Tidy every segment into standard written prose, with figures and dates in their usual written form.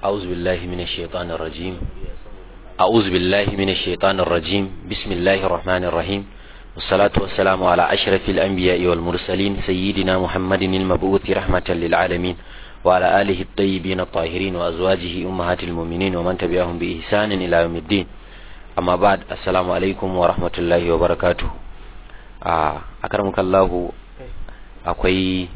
أعوذ بالله من الشيطان الرجيم أعوذ بالله من الشيطان الرجيم بسم الله الرحمن الرحيم والصلاة والسلام على أشرف الأنبياء والمرسلين سيدنا محمد المبعوث رحمة للعالمين وعلى آله الطيبين الطاهرين وأزواجه أمهات المؤمنين ومن تبعهم بإحسان إلى يوم الدين أما بعد السلام عليكم ورحمة الله وبركاته. أكرمك الله. akwai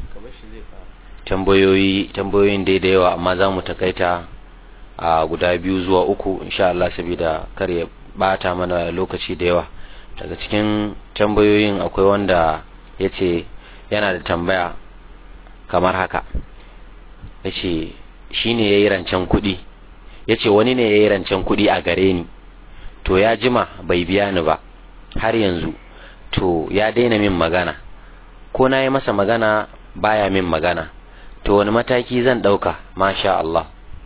tambayoyin da yawa amma za mu takaita a guda 2 zuwa 3 insha Allah saboda kar ya bata mana lokaci da yawa. Daga cikin tambayoyin akwai wanda yace yana da tambaya kamar haka, yace shine yayi rancen kuɗi, yace wani ne yayi rancen kuɗi a gare ni, to ya jima bai biya ni ba har yanzu, to ya daina min magana, ko na yi masa magana baya min magana, to wani mataki zan dauka? Masha Allah.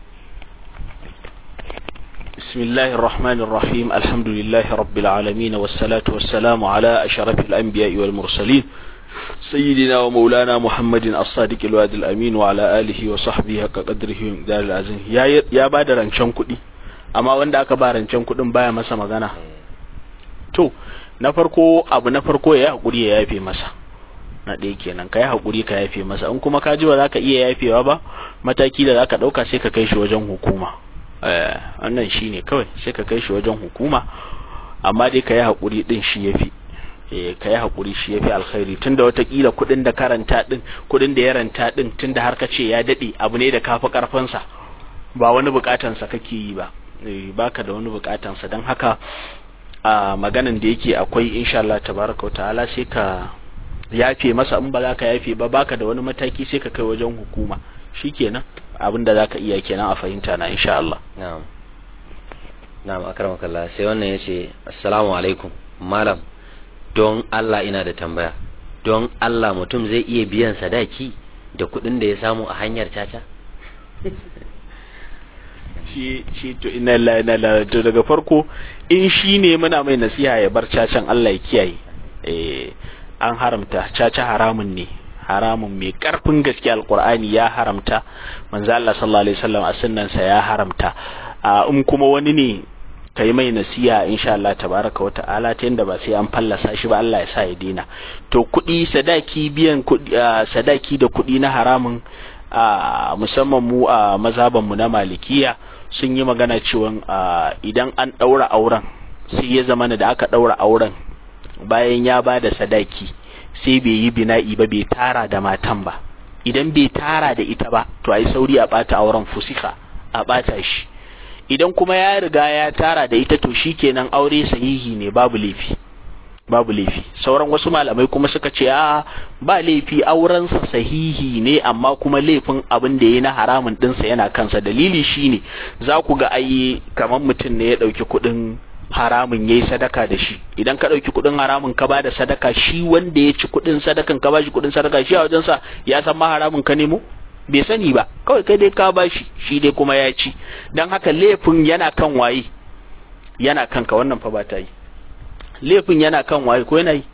Bismillahir Rahmanir Rahim. Alhamdulillahi Rabbil Alamin wassalatu wassalamu ala ashrafil anbiya'i wal mursalin sayyidina wa maulana Muhammadin as-sadiqil wa'dil amin wa ala alihi wa sahbihi haqqa qadrihi dalil azim. Ya bada rancen kuɗi amma wanda aka ba rancen kuɗin baya masa magana. To na farko ya hakuri ya yafe masa. Na ɗaya kenan, ka yi haƙuri ka yafe masa. In kuma ka ji ba za ka iya yafewa ba, mataki da za ka ɗauka sai ka kai shi wajen hukuma. Wannan shi ne kawai, sai ka kai shi wajen hukuma, amma dai ka yi haƙuri ɗin shi ya fi. Ka yi haƙuri shi ya fi alkhairi, tun da watakila kuɗin da karanta ɗin, kuɗin da ya ranta ɗin, tun da har ka ce ya daɗe abu ne da ka fi ƙarfinsa, ba wani buƙatansa kake yi ba. Ba ka da wani buƙatansa, don haka maganan da yake akwai insha Allah tabaraka wa ta'ala sai ka yafe masa. In ba za ka yafe ba, baka da wani mataki, sai ka kai wajen hukuma. Shikenan abinda za ka iya kenan a fahimta na insha Allah. Na'am akramakallah. Sai wannan yace assalamu alaikum malam, don Allah ina da tambaya, don Allah mutum zai iya biyan sadaki da kuɗin da ya samu a hanyar caca? shi to inna lillahi to daga farko in shi ne muna mai nasiha ya bar cacan, Allah ya kiyaye. An haramta caca, haramun ne, haramun mai karfin gaske. Alqur'ani ya haramta, manzo Allah sallallahu alaihi wasallam a sunnansa ya haramta. In kuma wani ne kai mai nasiha insha Allah tabaraka wa ta'ala ta yanda ba sai an fallasa shi ba, Allah ya sa ya daina. To kuɗi, sadaki, biyan kuɗi, sadaki da kuɗi na haramun, musamman mu a mazhaban mu na Malikiya sun yi magana cewa idan an daura auren, sai ya zama da aka daura auren bayan ya ba da sadaki sai bai yi bina'i ba, bai tara da matan ba. Idan bai tara da ita ba, to ai sauri a bata auren, fusika a bata shi. Idan kuma ya riga ya tara da ita, to shikenan aure sahihi ne, babu laifi. Sauran wasu malamai kuma suka ce ba laifi, auren sa sahihi ne, amma kuma laifin abin da yayi na haramun dinsa yana kansa. Dalili shine za ku ga ai kamar mutum ne ya dauki kudin haramun yayi sadaka da shi. Idan ka dauki kudin haramun ka bada sadaka, shi wanda ya ci kudin sadakan ka bashi kudin sadaka, shi a wajen sa ya san ma haramun ka nemo? Bai sani ba, kawai kai dai ka bashi, shi dai kuma ya ci. Dan haka laifin yana kan waye? Yana kanka. Wannan fa ba ta yi. Laifin yana kan waye ko yana yi?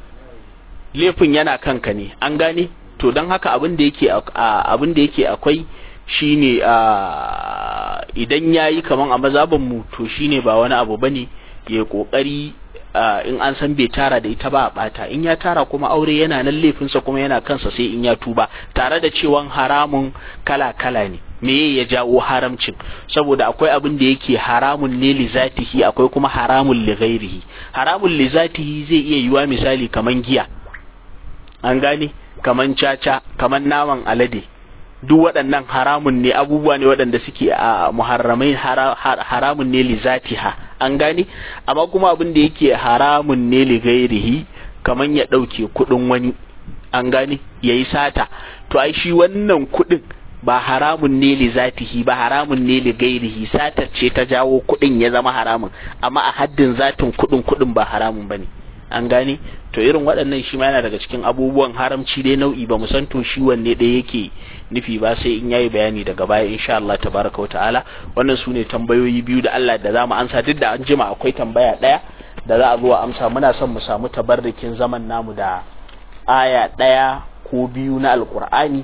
Laifin yana kanka ne, an gane? To dan haka abin da yake akwai shine idan yayi kaman a mazhaban mu, to shine ba wani abu bane, ya kokari in an san bai tara da ita ba a bata. In ya tara kuma aure yana nan, laifinsa kuma yana kansa, sai in ya tuba, tare da cewa haramun kala ne. Me ya jawo haramcin? Saboda akwai abin da yake haramun ne li zatihi, akwai kuma haramun li ghairihi. Haramun li zatihi zai iya yiwa misali kaman giya, an gane, kaman caca, kaman naman alade, duk waɗannan haramun ne, abubuwa ne waɗanda suke a muharramai, haramun ne li zatiha, an gane. Amma kuma abin da yake haramun ne li ghairihi, kaman ya ɗauke kuɗin wani, an gane, yayi sata, to ai shi wannan kuɗin ba haramun ne li zatihi ba, haramun ne li gairihi. Satar ce ta jawo kuɗin ya zama haramun, amma a haddin zatin kuɗin ba haramun bane, an gane. To irin waɗannan shi ma yana daga cikin abubuwan haramci dai nau'i, ba mu san to shi wanne ɗaya yake nufi ba, sai in yayi bayani daga baya insha Allah tabaraka wa ta'ala. Wannan su ne tambayoyi biyu da Allah da za mu amsa. Duk da an jima akwai tambaya ɗaya da za a zo a amsa. Muna son mu samu tabarrukin zaman namu da aya ɗaya ko biyu na alƙur'ani,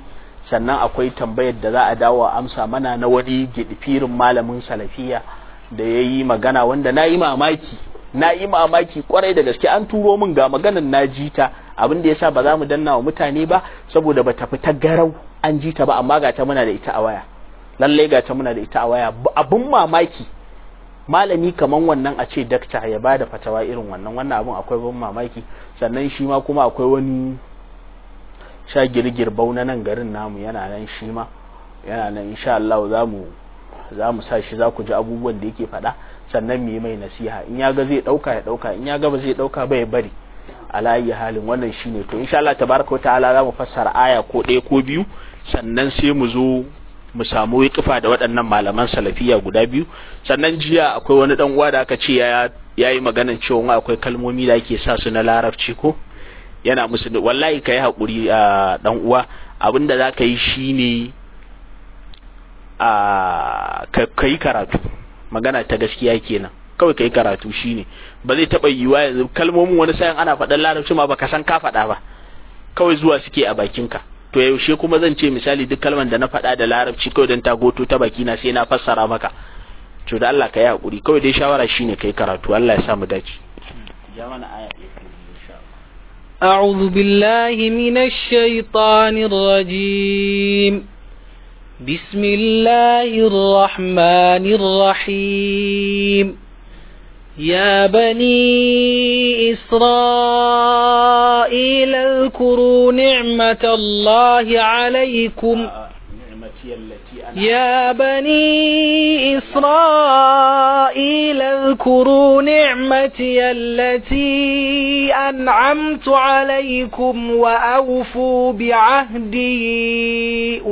sannan akwai tambayar da za a dawo a amsa mana na wani gidifirin malamin salafiya da ya yi magana wanda na yi mamaki kwarai da gaske. An turo min ga maganar na jita, abin da yasa ba za mu danna wa mutane ba saboda ba ta fita garau an jita ba, amma ga ta muna da ita a waya, lalle ga ta muna da ita a waya. Abun mamaki malami kaman wannan a ce dakta ya bada fatawa irin wannan abun akwai ban mamaki. Sannan shi ma kuma akwai wani sha girgir bauna nan garin namu yana nan, shi ma yana nan, insha Allah za mu sa shi, za ku ji abubuwan da yake faɗa, sannan mu yi mai nasiha. In ya ga zai ɗauka ya ɗauka, in ya ga ba zai ɗauka ba ya bari. Ala ayi halin wannan shine. To insha Allah tabaraka wa ta'ala za mu fassara aya ko ɗaya ko biyu, sannan sai mu zo mu samu kifa da waɗannan malaman salafiya guda biyu. Sannan jiya akwai wani dan uwa da aka ce ya yi maganan cewa akwai kalmomi da ake sa su na larabci ko yana musu, wallahi kai hakuri a dan uwa, abinda zaka yi shine kai karatu, magana ta gaskiya kenan, kawai kai karatu shine. Ba zai taba yiwa yanzu kalmomin wani sayan ana faɗan larabci ma baka san ka faɗa ba, kawai zuwa suke a bakinka. To yaushe kuma zan ce misali duk kalman da na faɗa da larabci kawai dan ta goto ta bakina sai na fassara maka? To da Allah ka yi hakuri, kawai dai shawara shine kai karatu. Allah ya sa mu dace. Ja mana aya أعوذ بالله من الشيطان الرجيم. بسم الله الرحمن الرحيم. يا بني إسرائيل اذكروا نعمة الله عليكم. يا بني إسرائيل اذكروا نعمتي التي أنعمت عليكم وأوفوا بعهدي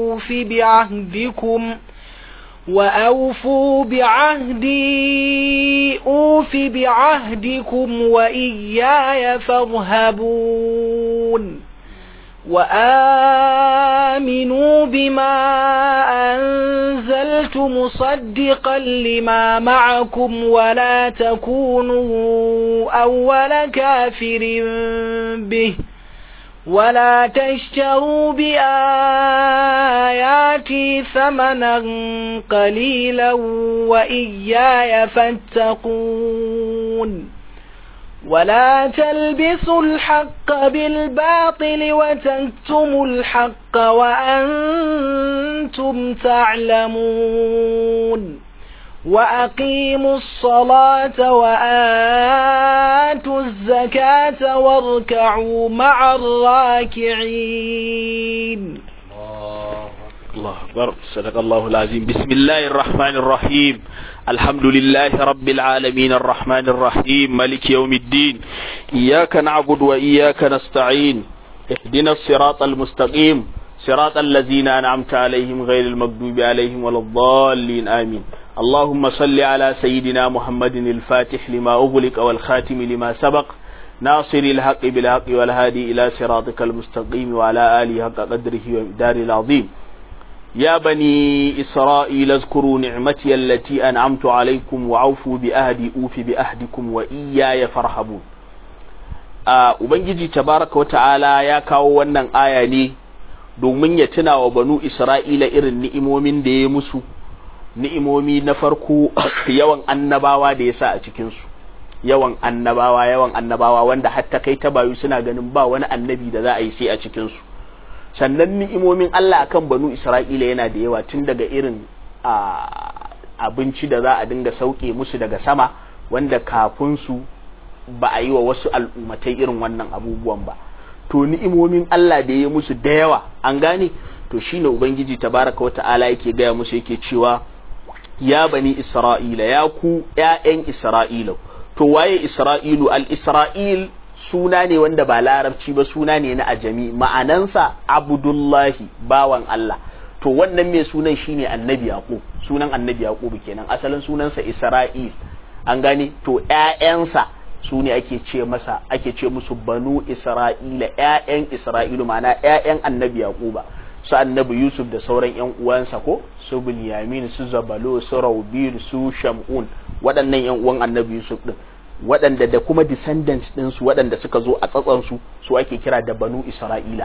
أوف بعهدكم وإياي فارهبون. وآمنوا بما أنزلت مصدقا لما معكم ولا تكونوا أول كافر به ولا تشتروا بآياتي ثمنا قليلا وإياي فاتقون. ولا تلبسوا الحق بالباطل وتكتموا الحق وأنتم تعلمون. وأقيموا الصلاة وآتوا الزكاة واركعوا مع الراكعين. الله أكبر. صدق الله العظيم. بسم الله الرحمن الرحيم. الحمد لله رب العالمين الرحمن الرحيم مالك يوم الدين. إياك نعبد وإياك نستعين. اهدنا الصراط المستقيم صراط الذين أنعمت عليهم غير المغضوب عليهم ولا الضالين آمين. اللهم صل على سيدنا محمد الفاتح لما أغلق والخاتم لما سبق ناصر الحق بالحق والهادي إلى صراطك المستقيم وعلى آله حق قدره ومقداره العظيم. يا بني إسرائيل اذكروا نعمتي التي أنعمت عليكم وعوفوا بأهدي أوف بأهدكم وإياي فارهبون. Ubangiji tabaraka wa ta'ala ya kawo wannan aya ne domin ya tuna wa banu Isra'ila irin ni'imomin da ya musu. Ni'imomi na farko yawan annabawa da ya sa a cikinsu, yawan annabawa wanda hatta kai ta bayu suna ganin ba wani annabi da za a yi sai a cikinsu. Sannan ni'imomin Allah akan banu Isra'ila yana da yawa, tun daga irin abinci da za a dinga sauke musu daga sama wanda kafin su ba a yi wa wasu al'ummatai irin wannan abubuwan ba. To ni'imomin Allah da ya musu da yawa, an gane. To shine Ubangiji tabaraka wa ta'ala yake gaya musu, yake cewa ya bani Isra'ila, ya ku ƴaƴan Isra'ila. To waye Isra'ilu? Al-Isra'il suna ne wanda ba larabci ba, suna ne na ajami, ma'anansa Abdullahi, bawan Allah. To wannan mai sunan shine Annabi Yaqub, sunan Annabi Yaqub kenan, asalin sunansa Isra'il, an gane. To ƴaƴansa su ne ake ce musu banu Isra'ila, ƴaƴan Isra'ilu, ma'ana ƴaƴan Annabi Yaquba, su Annabi Yusuf da sauran ƴan uwansa ko su Binyamin, su Zabalo, su Raubir, su Shamun, waɗannan ƴan uwan Annabi Yusuf din, waɗanda da kuma descendants din su waɗanda suka zo a tsatsan su ake kira da banu Isra'ila.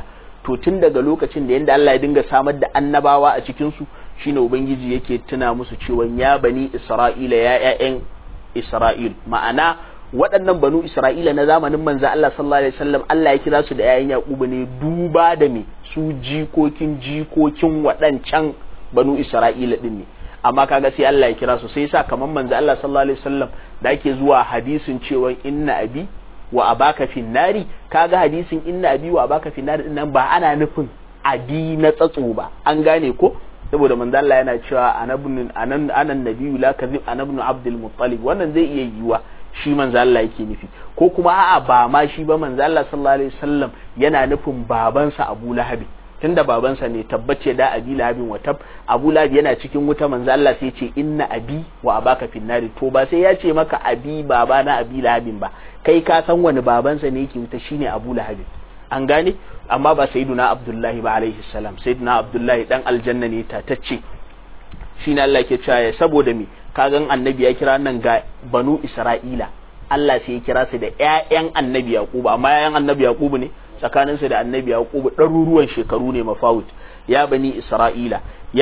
to tun daga lokacin da yanda Allah ya dinga samar da annabawa a cikin su shine ubangiji yake tuna musu cewa ya bani Isra'ila ya ƴaƴan Isra'il, ma'ana waɗannan banu Isra'ila na zamanin manzo Allah sallallahu alaihi wasallam Allah ya kira su da ƴaƴan Yaqubu ne duba da me su jikokin waɗancan banu Isra'ila din ne, amma kaga sai Allah ya kira su sai yasa kaman manzo Allah sallallahu alaihi wasallam da ake zuwa hadisin cewa inna abi wa abaka fin nari, kaga hadisin inna abi wa abaka fin nari din nan ba ana nufin abi na tsatso ba, an gane ko, saboda manzo Allah yana cewa anan nabiyyu la kadhib anabnu abdul muttalib, wannan zai iya yiwa shi manzo Allah yake nufi, ko kuma a'a ba ma shi ba manzo Allah sallallahu alaihi wasallam yana nufin babansa Abu Lahab, tunda babansa ne tabbace da Abi Lahab wa tab, Abu Lahab yana cikin wuta manzo Allah sai ce inna abi wa abaka fin nari, to ba sai ya ce maka abi baba na Abi Lahab ba, kai ka san wani babansa ne yake wuta shine Abu Lahab, an gane, amma ba sayyiduna Abdullahi ba alaihi salam, sayyiduna Abdullahi dan aljanna ne tatacce, shine Allah yake cewa saboda me kagan annabi ya kira nan ga banu Isra'ila, Allah sai ya kira su da ƴaƴan annabi Yaqubu, amma ƴaƴan annabi Yaqubu ne tsakanin su da annabi Yaqubu ɗaruruwan shekaru ne mafawut, ya bani Isra'ila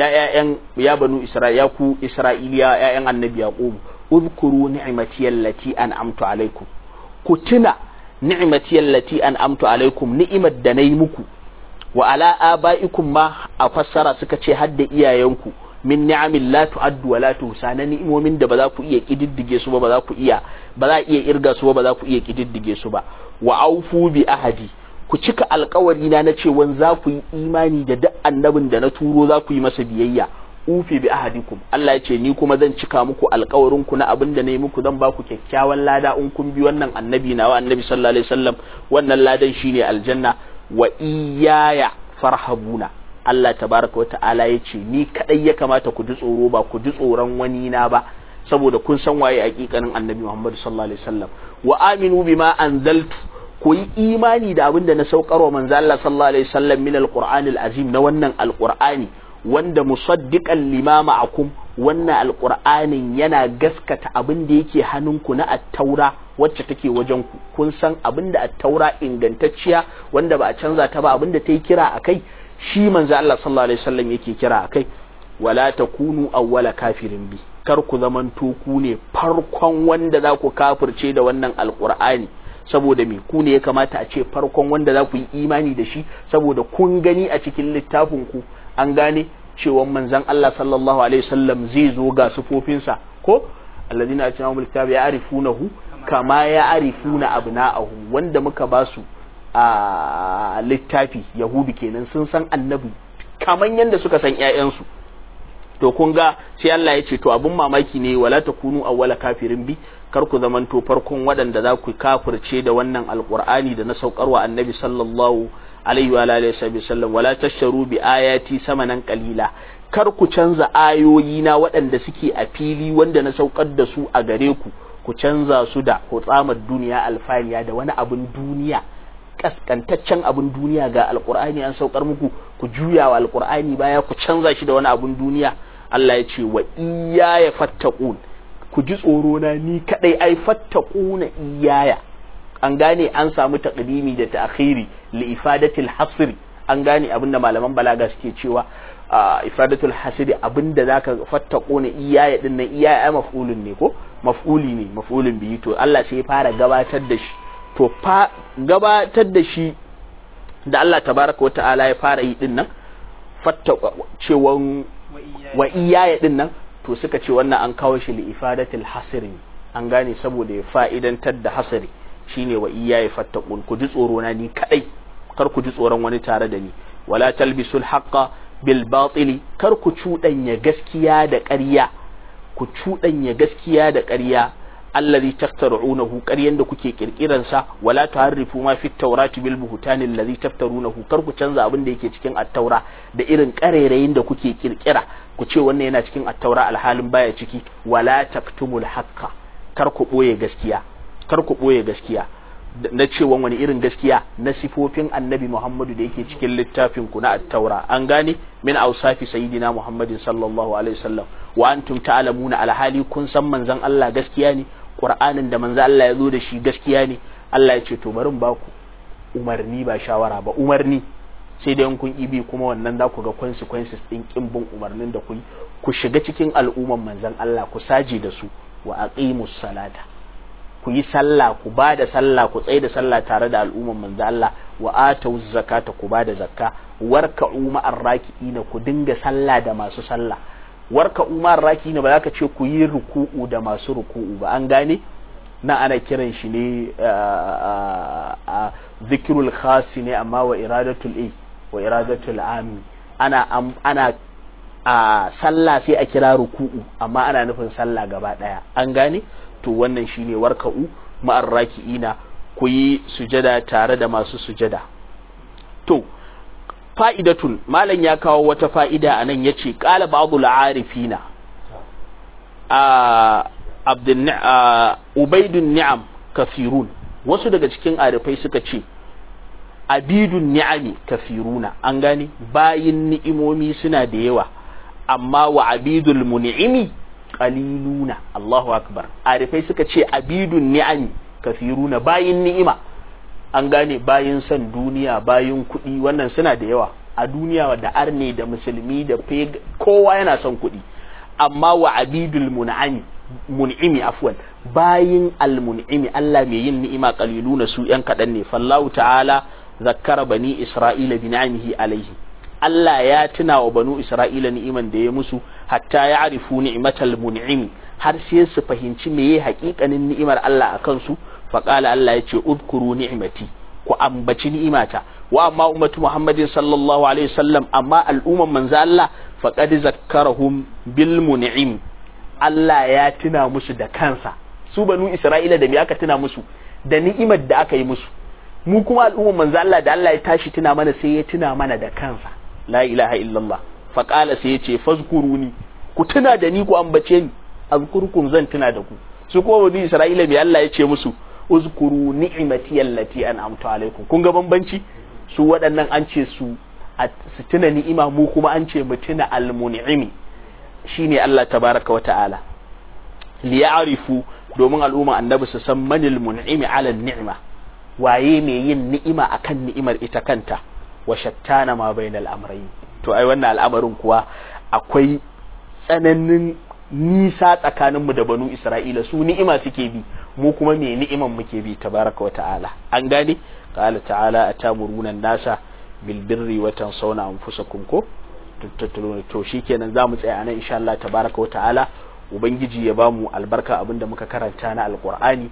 ya banu Isra'ila ya ku Isra'iliya ƴaƴan annabi Yaqubu uzkuru ni'mati allati an'amtu alaikum, ku tuna ni'mati allati an'amtu alaikum, ni'imar da nayi muku, wa ala abaikum ma a fassara suka ce hadda iyayenku, min ni'amin la tu'addu wa la tuhsa, na ni'imomin da ba za ku iya kididdige su ba, ba za a iya irga su ba za ku iya kididdige su ba. Wa aufu bi ahadi, ku cika alƙawari na cewa za ku yi imani da duk annabin da na turo za ku yi masa biyayya. Ufi bi ahadikum, Allah ya ce ni kuma zan cika muku alƙawarin ku na abin da nayi muku, zan ba ku kyakkyawan lada in kun bi wannan annabi nawa annabi sallallahu alaihi wasallam, wannan ladan shine aljanna. Wa iyaya farhabuna, Allah tabaraka wa ta'ala ya ce ni kadai ya kamata ku ji tsoro, ba ku ji tsoron wani na ba, saboda kun san waye hakikanin annabi Muhammad sallallahu alaihi wasallam. Wa aminu bima anzaltu, ku yi imani da abin da na saukarwa manzo Allah sallallahu alaihi wasallam min alqur'ani alazim, na wannan alqur'ani wanda musaddiqan lima ma'akum, wannan alqur'anin yana gaskata abin da yake hannunku na at-taura wacce take wajen ku, kun san abin da at-taura ingantacciya wanda ba a canza ta ba, abin da ta yi kira akai shi manzo Allah sallallahu alaihi wasallam yake kira akai. Wala takunu awwala kafirin bi, kar ku zamanto ku ne farkon wanda za ku kafirce da wannan alqur'ani, saboda me ku ne ya kamata a ce farkon wanda za ku yi imani da shi, saboda kun gani a cikin littafin ku an gane cewa manzon Allah sallallahu alaihi wasallam zai zo ga sufofinsa ko alladina atinahumul kitaba ya'rifunahu kama ya'rifuna abna'ahum, wanda muka ba su a littafi yahudu kenan sun san annabi kaman yanda suka san ƴaƴansu. To kun ga sai Allah ya ce to abun mamaki ne, wala takunu awwala kafirin bi, kar ku zamanto farkon waɗanda za ku kafirce da wannan alqur'ani da na saukarwa annabi sallallahu alaihi wa alihi wasallam. Wala tasharu bi ayati samanan qalila, kar ku canza ayoyi na waɗanda suke a fili wanda na saukar da su a gare ku canza su da hutsamar duniya alfaniya, da wani abun duniya kaskantaccen abun duniya. Ga alqur'ani an saukar muku, ku juya wa alqur'ani baya, ku canza shi da wani abun duniya. Allah ya ce wa iyaya fattaqun, ku ji tsoro na ni kadai, ai fattaquna iyaya, an gane an samu taqdimi da ta'khiri li ifadatil hasr, an gane abinda malaman balaga suke cewa ifadatul hasr, abinda zaka fattaquna iyaya din nan, iyaya maf'ulun ne ko maf'uli ne, maf'ulun bihi, to Allah sai ya fara gabatar da shi, to gabatar da shi da Allah tabaraka wa ta'ala ya fara yi din nan cewan wa iyaya din nan, to suka ce wannan an kawo shi li ifadatil hasri, an gane saboda ya fa'idantar da hasri, shine wa iyaya fattaqun, ku ji tsoro na ni kadai, kar ku ji tsoron wani tare da ni. Wala talbisul haqqa bil batili, kar ku cudanya gaskiya da ƙarya, ku cudanya gaskiya da ƙarya. Allazi taftarunahu, ƙaryan da kuke kirkiran sa. Wala tuharrifu ma fit tawrati bil buhtani allazi taftarunahu, kar ku canza abin da yake cikin at-taura da irin ƙarerayin da kuke kirkira, ku ce wannan yana cikin at-taura alhalin baya ciki. Wala taktumul haqqa, kar ku boye gaskiya, kar ku boye gaskiya. Na cewa wani irin gaskiya, na sifofin annabi Muhammadu da yake cikin littafin ku na at-taura, an gane min awsafi sayyidina Muhammadin sallallahu alaihi wasallam. Wa antum ta'lamuna, alhali kun san manzon Allah gaskiya ne, Qur'anin da manzo Allah ya zo da shi gaskiya ne. Allah ya ce to bari ba ku umarni ba shawara ba, umarni sai dai kun ibi kuma wannan za ku ga consequences din kin bin umarnin da ku shiga cikin al'umman manzon Allah ku saje da su wa aqimus salata ku yi sallah ku bada sallah ku tsaye da sallah tare da al'umman manzon Allah wa atuz zakata ku bada zakka warka'u ma'ar raki'ina ku dinga sallah da masu sallah warka'u ma'ar raki'ina ba za ka ce ku yi ruku'u da masu ruku'u ba an gane na ana kiran shi ne zikirul khasi ne amma wa iradatul ami ana sallah sai a kira ruku'u amma ana nufin sallah gaba daya an gane to wannan shine warka'u ma'ar raki'ina ku yi sujada tare da masu sujada. To fa'idatun malam ya kawo wata fa'ida anan yace qala ba'dul arifina ubaidun ni'am kafirun, wasu daga cikin arifai suka ce abidun ni'ami kafiruna an gane bayin ni'imomi suna da yawa amma wa abidul mun'imi qaliluna. Allahu akbar. Arifai suka ce abidun ni'ami kafiruna bayin ni'ima an gane bayin san duniya bayin kuɗi wannan suna da yawa a duniya da arne da musulmi da kowa yana son kuɗi amma wa abidul mun'imi afwan bayin almun'imi Allah mai yin ni'ima qaliluna su yan kadan ne fallahu ta'ala zakkara bani isra'ila bi ni'amihi alaihi Allah ya tuna wa banu isra'ila ni'iman da ya musu hatta ya'rifu ni'matal mun'imi har sai su fahimci meye haƙiƙanin ni'imar Allah akan su fa qala Allah yace udkuru ni'mati ku ambaci ni'imata wa amma ummatu muhammadin sallallahu alaihi wasallam amma al'umman manzo Allah faqad zakkarahum bil mun'im Allah ya tuna musu da kansa su banu Isra'ila da me aka tuna musu da ni'imar da aka yi musu mu kuma al'umman manzo Allah da Allah ya tashi tuna mana sai ya tuna mana da kansa la ilaha illallah fa qala sai yace fazkuruni ku tuna da ni ku ambace ni azkurkum zan tuna da ku su kuma banu Isra'ila me Allah ya ce musu uzkuru ni'mati allati an'amtu alaikum kun ga bambanci su waɗannan an ce su tuna ni'ima mu kuma an ce mu tuna al-mun'imi shine Allah tabaraka wa ta'ala liya'rifu domin al'umma annabi su san manil mun'imi 'ala ni'ma waye mai yin ni'ima akan ni'imar ita kanta wa shattana ma bainal amrayn to ai wannan al'amarin kuwa akwai tsananin nisa tsakaninmu da banu Isra'ila su ni'ima suke bi mu kuma me ni'iman muke bi tabaraka wa ta'ala an gane qala ta'ala atamuruna an-nasa bil birri wa tansawna anfusakum ko to shikenan zamu tsaya anan insha Allah tabaraka wa ta'ala ubangiji ya bamu albarka abinda muka karanta na alqur'ani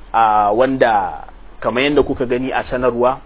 wanda kamar yadda kuka gani a sanarwa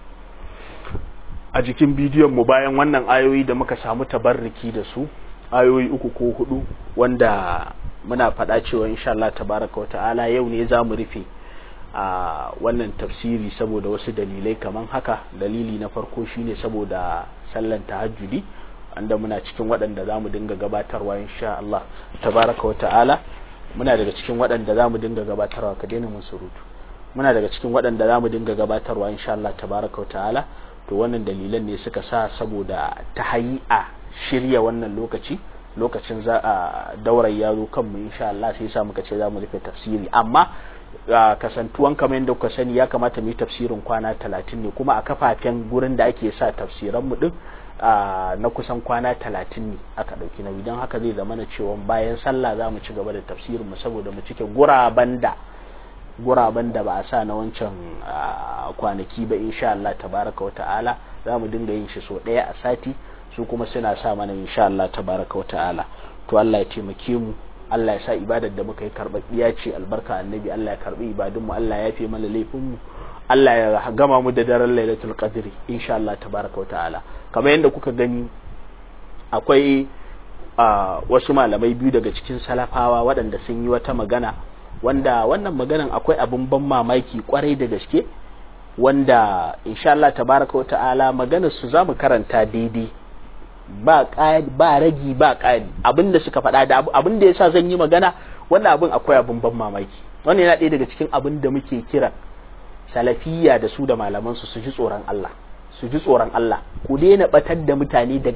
a jikin bidiyon mu bayan wannan ayoyi da muka samu tabarruki da su ayoyi 3 ko 4 wanda muna faɗa cewa insha Allah tabaraka wa ta'ala yau ne zamu rufe wannan tafsiri saboda wasu dalilai kaman haka. Dalili na farko shine saboda sallan tahajjudi wanda muna cikin waɗanda zamu dinga gabatarwa insha Allah tabaraka wa ta'ala muna daga cikin waɗanda zamu dinga gabatarwa ka daina mun surutu muna daga cikin waɗanda zamu dinga gabatarwa insha Allah tabaraka wa ta'ala to wannan dalilan ne suka sa saboda tahayya shirya wannan lokacin za a daurar yaro kanmu insha Allah sai sa muka ce za mu rufe tafsiri amma kasantuwan kamar yadda kuka sani ya kamata mu yi tafsirin kwana 30 ne kuma a kafafen gurin da ake sa tafsiran mu din na kusan kwana 30 ne aka dauki nauyi don haka zai zama na cewa bayan sallah za mu ci gaba da tafsirin mu saboda mu cike guraben da ba a sa na wancan kwanaki ba insha Allah tabaraka wa ta'ala za mu dinga yin shi so ɗaya a sati su kuma suna sa mana insha Allah tabaraka wa ta'ala to Allah ya taimake mu Allah ya sa ibadar da muka yi karɓaɓɓiya ce albarka annabi Allah ya karɓi ibadun mu Allah ya yafe mana laifin mu Allah ya gama mu da daren lailatul qadri insha Allah tabaraka wa ta'ala kamar yadda kuka gani akwai wasu malamai biyu daga cikin salafawa waɗanda sun yi wata magana wanda wannan maganan akwai abin ban mamaki kwarai da gaske wanda insha Allah tabaraka wa ta'ala maganar su zamu karanta daidai ba ragi ba ƙari abinda suka faɗa da abinda yasa zan yi magana wannan abin akwai abin ban mamaki wannan yana ɗaya daga cikin abin da muke kira salafiyya da su da malaman su ji tsoron Allah ku daina batar da mutane da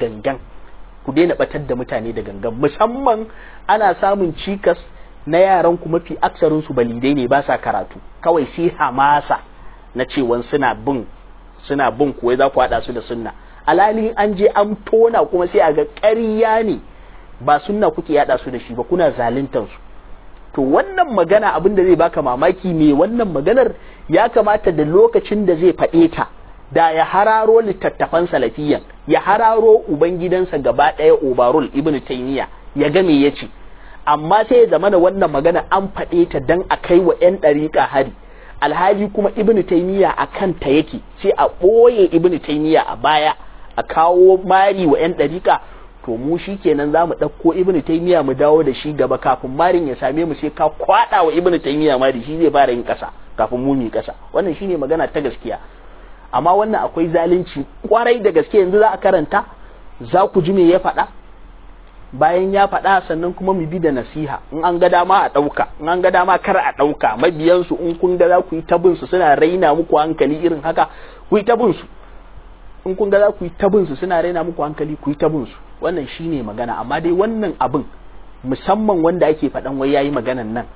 gangan musamman ana samun cikas na yaran ku mafi aksarin su balidai ne ba sa karatu kawai sai hamasa na cewa suna bin kuwai za ku hada su da sunna alali an je an tona kuma sai a ga ƙarya ne ba sunna kuke yada su da shi ba, kuna zaluntar su. To wannan magana abin da zai baka mamaki ne, wannan maganar ya kamata da lokacin da zai faɗe ta da ya hararo littattafan salafiyan, ya hararo ubangidansa gaba ɗaya Obarul Ibn Taymiya ya ga me yace, amma sai ya zama da wannan magana an faɗe ta dan a kai wa 'yan ɗariƙa hari, alhali kuma Ibn Taymiya a kanta yake, sai a ɓoye Ibn Taymiya a baya a kawo mari wa 'yan ɗariƙa. To mu shi kenan za mu ɗauko Ibn Taymiya mu dawo da shi gaba, kafin marin ya same mu sai ka kwaɗa wa Ibn Taymiya mari, shi zai fara yin ƙasa kafin mu mi ƙasa. Wannan shine magana ta gaskiya. Amma wannan akwai zalunci kwarai da gaske. Yanzu za a karanta, za ku ji me ya faɗa, bayan ya faɗa sannan kuma mu bi da nasiha. In an ga dama a ɗauka, in an ga dama kar a ɗauka. Mabiyansu in kun ga za ku yi tabin su suna raina muku hankali irin haka, ku yi tabin su. In kun ga za ku yi tabin su suna raina muku hankali, ku yi tabin su. Wannan shine magana. Amma dai wannan abin musamman wanda ake faɗan wai yayi maganan nan,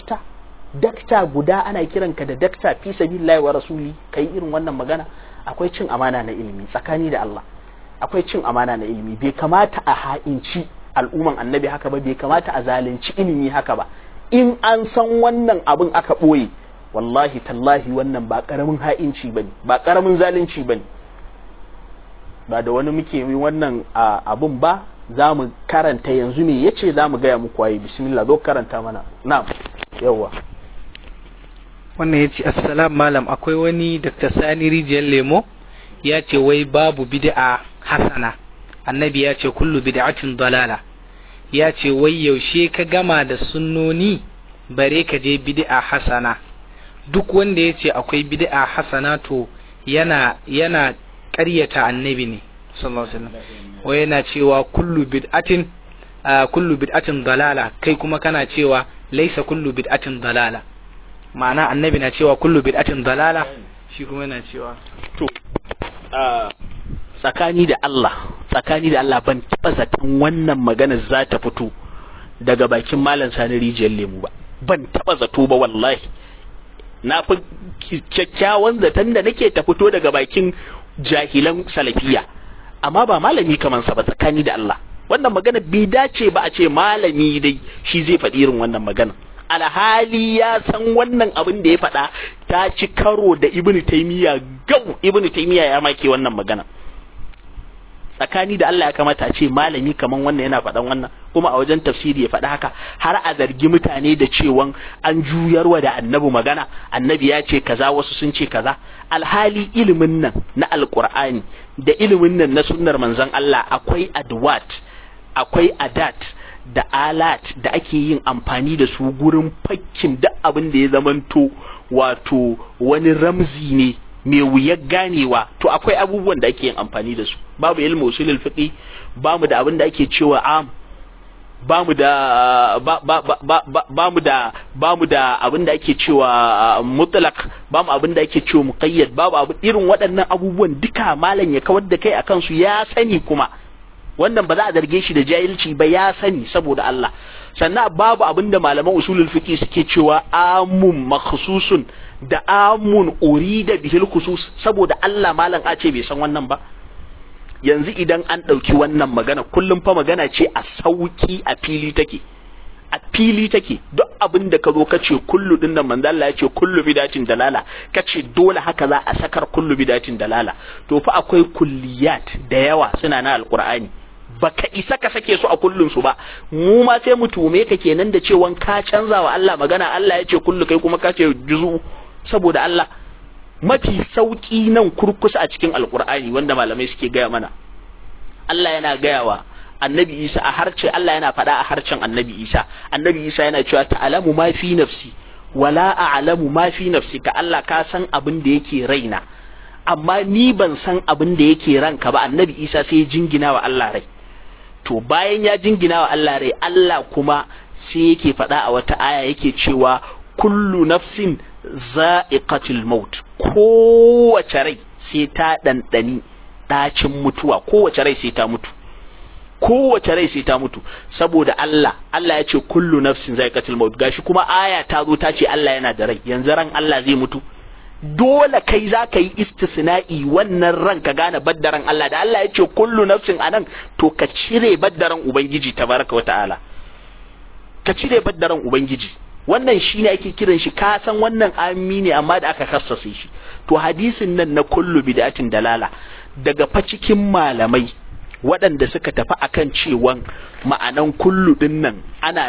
dakta guda ana kiranka da dakta fi sabilillahi wa rasuli, kai irin wannan magana, akwai cin amana na ilimi tsakani da Allah, akwai cin amana na ilimi. Bai kamata a ha'inci al'umman annabi haka ba, bai kamata a zalunci ilimi haka ba. In an san wannan abin aka ɓoye, wallahi tallahi wannan ba ƙaramin ha'inci bane, ba ƙaramin zalunci bane. Ba da wani muke yi wannan abun ba, za mu karanta yanzu me yace, za mu gaya muku waye. Bismillah, zo karanta mana. Na'am, yawa. Wannan yace assalamu malam, akwai wani Dr. Sani Rijiyar Lemo ya ce wai babu bid'a hasana, annabi ya ce kullu bid'atin dalala. Ya ce wai yaushe ka gama da sunnoni bare ka je bid'a hasana. Duk wanda ya ce akwai bid'a hasana to yana ƙaryata annabi ne sallallahu alaihi wasallam. Wai yana cewa kullu bid'atin dalala, kai kuma kana cewa laisa kullu bid'atin dalala. Ma'ana annabi na cewa kullu bid'atin dalala, shi kuma yana cewa to tsakani da Allah ban taba zaton wannan magana za ta fito daga bakin Malam Sani Rijiyar Lemu ba, ban taba zato ba wallahi. Na fi kyakkyawan zaton da nake ta fito daga bakin jahilan salafiya, amma ba malami kaman sa ba. Tsakani da Allah wannan magana bai dace ba a ce malami dai shi zai faɗi irin wannan magana, alhali ya san wannan abin da ya faɗa ta ci karo da Ibn Taymiya. Ibn Taymiya ya make wannan magana. Tsakani da Allah ya kamata a ce malami kaman wannan yana faɗan wannan, kuma a wajen tafsiri ya faɗa haka, har a zargi mutane da cewan an juyarwa da annabi magana, annabi ya ce kaza wasu sun ce kaza. Alhali ilimin nan na alqur'ani da ilimin nan na sunnar manzon Allah akwai adwat, akwai adat da alat da ake yin amfani da su gurin fakkin duk abin da ya zamanto wato wani ramzi ne mai wuyar ganewa. To akwai abubuwan da ake yin amfani da su. Babu ilmu usulul fiqh, bamu da abin da ake cewa am, bamu da abin da ake cewa mutlaq, bamu abin da ake cewa muqayyad, babu abu irin waɗannan abubuwan duka malam ya kawar da kai akan su, ya sani kuma wannan ba za a zarge shi da jahilci ba, ya sani saboda Allah. Sannan babu abin da malaman usulul fiqh suke cewa amun makhsusun da amun urida bihil khusus, saboda Allah malam a ce bai san wannan ba. Yanzu idan an ɗauki wannan magana, kullum fa magana ce a sauki, a fili take, a fili take. Duk abin da ka zo ka ce kullu din nan manzo Allah ya ce kullu bidatin dalala, ka ce dole haka za a sakar kullu bidatin dalala. To fa akwai kulliyat da yawa suna na alqur'ani, baka isa ka sake su a kullun su ba. Mu ma sai mu tume ka kenan da cewa ka canza wa Allah magana. Allah ya ce kullu, kai kuma ka ce juzu. Saboda Allah, mafi sauki nan kurkusa a cikin alqur'ani wanda malamai suke gaya mana, Allah yana gaya wa annabi Isa a harce, Allah yana faɗa a harcen annabi Isa. Annabi Isa yana cewa ta'lamu ma fi nafsi wala a'lamu ma fi nafsi, ka Allah ka san abin da yake raina amma ni ban san abin da yake ranka ba. Annabi Isa sai ya jingina wa Allah rai. To bayan ya jingina wa Allah rai, Allah kuma sai yake faɗa a wata aya yake cewa kullu nafsin za'iqatul maut, kowace rai sai ta ɗanɗani ɗacin mutuwa, kowace rai sai ta mutu, kowace rai sai ta mutu. Saboda Allah ya ce kullu nafsin za'iqatul maut, gashi kuma aya ta zo ta ce Allah yana da rai. Yanzu ran Allah zai mutu? dole kai za ka yi istisna'i wannan ran ka gane baddaran Allah da Allah ya ce kullu nafsin anan to ka cire baddaran ubangiji tabaraka wata'ala ka cire baddaran ubangiji wannan shine ake kiran shi ka san wannan ammi ne amma da aka kassase shi to hadisin nan na kullu bid'atin dalala daga fa cikin malamai waɗanda suka tafi akan cewan ma'anan kullu din nan ana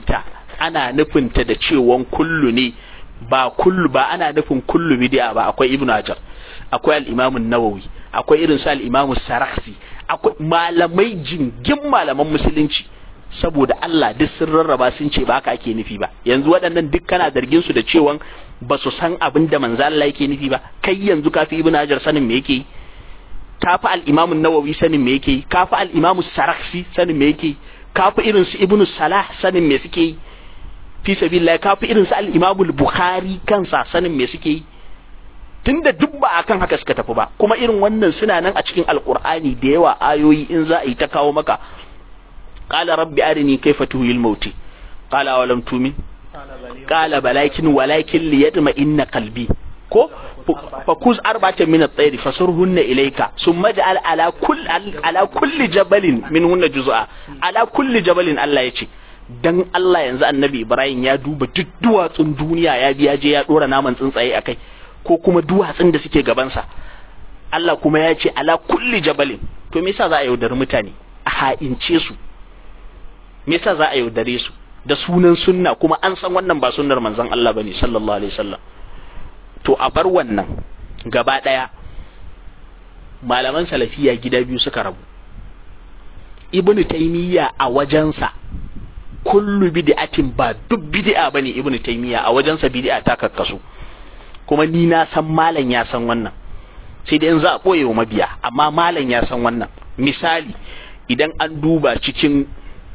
nufinta da cewan kullu ne ba kullu ba ana nufin kullu bid'a ba akwai ibnu hajar akwai al-imam an-nawawi akwai irin su al-imam sarakhsi akwai malamai jingin malaman musulunci saboda Allah duk sun rarraba sun ce ba haka ake nufi ba yanzu waɗannan duk kana zargin su da cewa ba su san abin da manzo Allah yake nufi ba kai yanzu kafi ibnu hajar sanin me yake kafi al-imam an-nawawi sanin me yake kafi al-imam sarakhsi sanin me yake kafi irin su ibnu salah sanin me suke yi fi sabilillah kafi irin su al-imam al-bukhari kansa sanin me suke yi tunda duk ba akan haka suka tafi ba kuma irin wannan suna nan a cikin alqur'ani da yawa ayoyi in za a yi ta kawo maka qala rabbi arini kayfa tuhil mauti qala awalam tu'min qala walakin liyatma inna qalbi ko fakuz arba'atan min at-tayr fasurhunna ilayka thumma ja'al ala kulli jabalin minhunna juz'a ala kulli jabalin Allah yace dan Allah yanzu annabi Ibrahim ya duba duk duwatsun duniya ya biya je ya dora naman tsuntsaye akai ko kuma duwatsun da suke gabansa Allah kuma ya ce ala kulli jabalin to me yasa za a yaudari mutane a ha'ince su me yasa za a yaudare su da sunan sunna kuma an san wannan ba sunnar manzon Allah bane sallallahu alaihi wasallam to a bar wannan gaba daya malaman salafiya gida biyu suka rabu ibnu taymiya a wajensa kullu bid'atin ba duk bid'a bane ibnu taymiya a wajensa bid'a ta kakkasu kuma ni na san malam ya san wannan sai dai in za a boye wa mabiya amma malam ya san wannan misali idan an duba cikin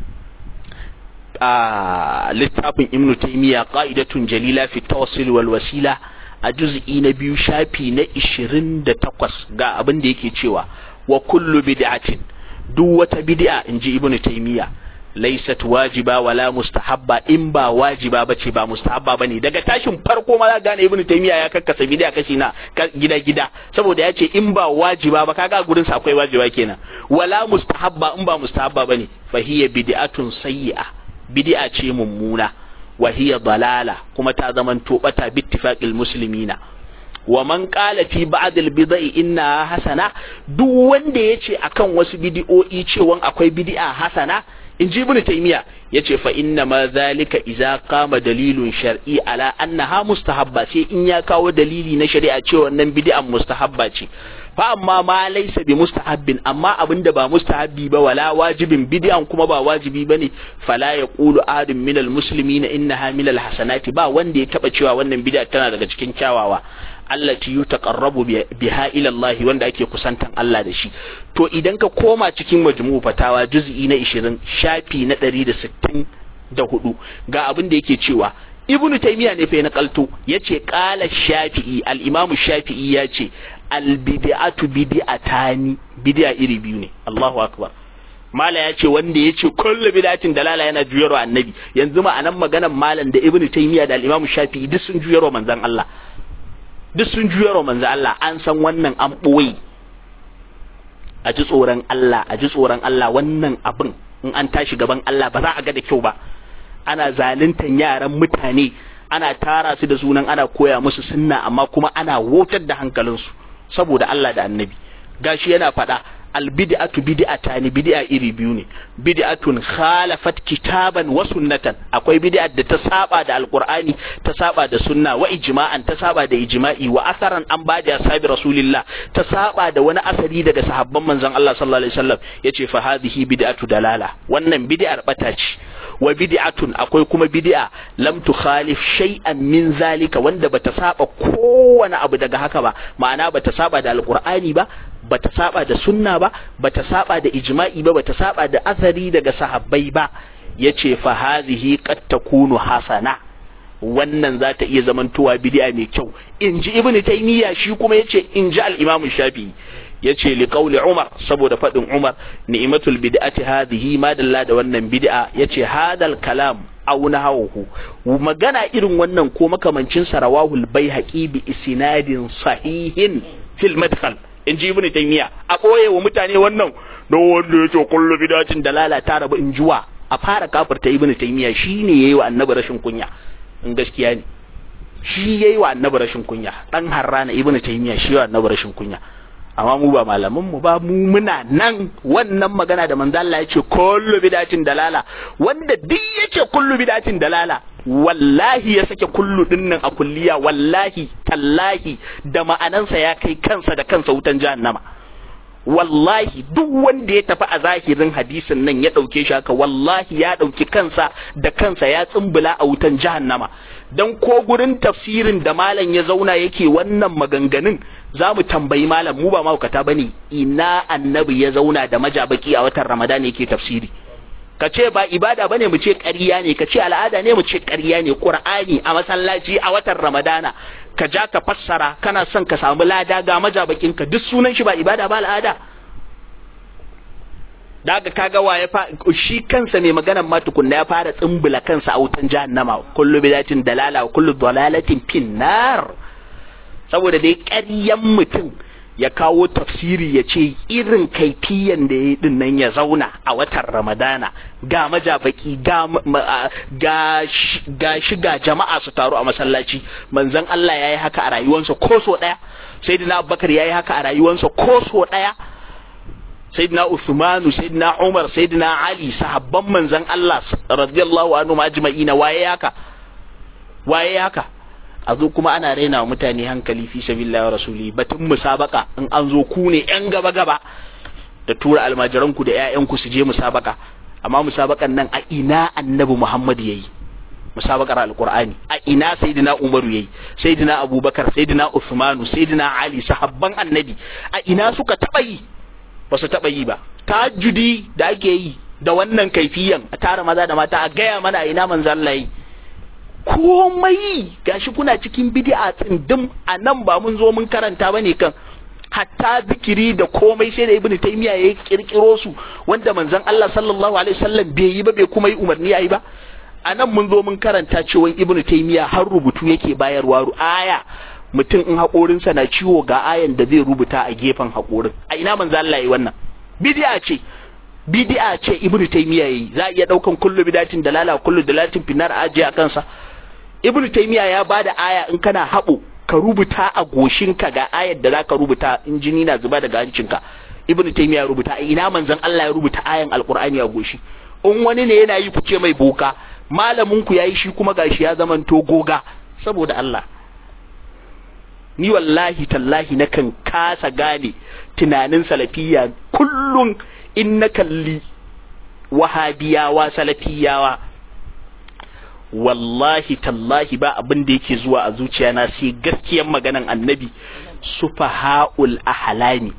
littafin ibnu taymiya qa'idatun jalila fi tawassul wal wasila a juz'i na 2 shafi na 28 ga abin da yake cewa wa kullu bid'atin duk wata bid'a inji ibnu taymiya laysat wajiba wala mustahabba in ba wajiba bace ba mustahabba bane daga tashin farko ma za gane ibnu taymiya ya kakkasa bid'a kashi na gida saboda ya ce in ba wajiba ba kaga gurin sa akwai wajiba kenan wala mustahabba in ba mustahabba bane fa hiya bid'atun sayyi'a bid'a ce mummuna wa hiya dalala kuma ta zaman tobata bittifaqil muslimina wa man qala fi ba'd al bid'i inna hasana duk wanda yace akan wasu bid'o'i cewa akwai bid'a hasana inji ibnu taymiya yace fa inna ma zalika idza qama dalilun shar'i ala annaha mustahabba sai in ya kawo dalili na shari'a cewa wannan bid'an mustahabba ce fa amma ma laysa bi mustahabbin amma abinda ba mustahabbi ba wala wajibin bid'an kuma ba wajibi bane fala yaqulu adun min almuslimin innaha min alhasanati ba wanda ya taba cewa wannan bid'a tana daga cikin kyawawa allati yutaqarrabu biha ila Allah wanda ake kusantan Allah da shi to idan ka koma cikin majmu'u fatawa juz'i na 20 shafi na 164 ga abin da yake cewa ibnu taymiya ne fa na kalto yace qala shafi'i al-imam shafi'i yace al-bid'atu bid'atani bid'a iri biyu ne Allahu akbar mala yace wanda yace kullu bid'atin dalala yana juyarwa annabi yanzu ma anan maganan malan da ibnu taymiya da al-imam shafi'i duk sun juyarwa manzon Allah duk sun juyarwa manzon Allah an san wannan an boye a ji tsoron Allah wannan abin in an tashi gaban Allah ba za a ga da kyau ba ana zaluntan yaran mutane ana tara su da sunan ana koya musu sunna amma kuma ana wotar da hankalinsu saboda Allah da annabi gashi yana faɗa albid'atu bid'atani bid'a iri biyu ne bid'atun khalafat kitaban wa sunnatan akwai bid'a da ta saba da alqur'ani ta saba da sunna wa ijma'an ta saba da ijma'i wa asaran an bada ashabi rasulillah ta saba da wani asari daga sahabban manzon Allah sallallahu alaihi wasallam yace fa hadhihi bid'atu dalala wannan bid'ar bata ce wa bid'atun akwai kuma bid'a lam tukhalif shay'an min zalika wanda bata saba kowane abu daga haka ba ma'ana bata saba da alqur'ani ba bata saba da sunna ba bata saba da ijma'i ba bata saba da asari daga sahabbai ba yace fa hadhihi qad takunu hasana wannan za ta iya zamantowa bid'a mai kyau inji ibnu taymiya shi kuma yace inji al-imam shafi'i yace li qauli Umar saboda fadin Umar ni'matul bid'ati hadhihi ma dalla da wannan bid'a yace hadal kalam aw nahawu magana irin wannan ko makamancin sarawahul baihaqi bi isnadin sahihin fil madkhal inji ibn taymiya a boye wa mutane wannan don wanda yace kullu bid'atin dalala ta rabu injuwa a fara kafirta ibn taymiya shine yayi wa annabi rashin kunya in gaskiya ne shi yayi wa annabi rashin kunya dan harrana ibn taymiya shi wa annabi rashin kunya amma mu ba malaman mu ba mu muna nan wannan magana da manzo Allah yace kullu bid'atin dalala wanda duk yace kullu bid'atin dalala wallahi ya sake kullu dinnan a kulliya wallahi tallahi da ma'anansa ya kai kansa da kansa wutan jahannama wallahi duk wanda ya tafi a zahirin hadisin nan ya dauke shi haka wallahi ya dauki kansa da kansa ya tsumbula a wutan jahannama dan ko gurin tafsirin da malam ya zauna yake wannan maganganun zamu tambayi malam mu ba maukata bane ina annabi ya zauna da majabaki a watan Ramadan yake tafsiri kace ba ibada bane mu ce ƙarya ne kace al'ada ne mu ce ƙarya ne Qur'ani a masallaci a watan Ramadana ka ja ka fassara kana son ka samu lada ga majabakin ka duk sunan shi ba ibada ba al'ada daga kaga waye fa shi kansa mai maganar ma tukunna ya fara tsumbula kansa a wutan jahannama kullu bidatin dalala wa kullu dalalatin finnar saboda dai ƙaryan mutum ya kawo tafsiri ya ce irin kaifiyan da ya din nan ya zauna a watan Ramadana ga majabaki ga shiga jama'a su taru a masallaci manzon Allah yayi haka a rayuwarsa ko so daya sayyidina Abubakar yayi haka a rayuwarsa ko so daya sayyidina Uthman sayyidina Umar sayyidina Ali sahabban manzon Allah radiyallahu anhum ajma'ina waye haka a zo kuma ana raina wa mutane hankali fi sabilillahi wa rasuli batun musabaka in an zo ku ne yan gaba gaba da tura almajiran ku da ƴaƴan ku su je musabaka amma musabakan nan a ina annabi Muhammad yayi musabakar alqur'ani a ina sayyidina Umar yayi sayyidina Abubakar sayyidina Uthman sayyidina Ali sahabban annabi a ina suka taba yi ba su taba yi ba tahajjudi da ake yi da wannan kaifiyan a tara maza da mata a gaya mana a ina manzo Allah yayi komai gashi kuna cikin bid'a tsindim a nan ba mun zo mun karanta bane kan hatta zikiri da komai sai da ibnu taymiya ya kirkiro su wanda manzon Allah sallallahu alaihi wasallam bai yi ba bai kuma yi umarni yayi ba a nan mun zo mun karanta cewa ibnu taymiya har rubutu yake bayarwa aya mutum in haƙorinsa na ciwo ga ayan da zai rubuta a gefen haƙorin a ina manzon Allah yayi wannan bid'a ce ibnu taymiya yayi za a iya daukan kullu bidatin dalala kullu dalatin finar aje a kansa ibnu taymiya ya bada aya in kana habo ka rubuta a goshinka ga ayar da zaka rubuta in jini na zuba daga hancinka ibnu taymiya ya rubuta ina manzon Allah ya rubuta ayan alqur'ani a goshi in wani ne yana yi kuce mai boka malamin ku yayi shi kuma gashi ya zaman to goga saboda Allah ni wallahi tallahi nakan kasa gane tunanin salafiyya kullun in na kalli wahabiyawa salafiyawa wallahi tallahi ba abin da yake zuwa a zuciya na sai gaskiyar maganan annabi sufahaul ahlami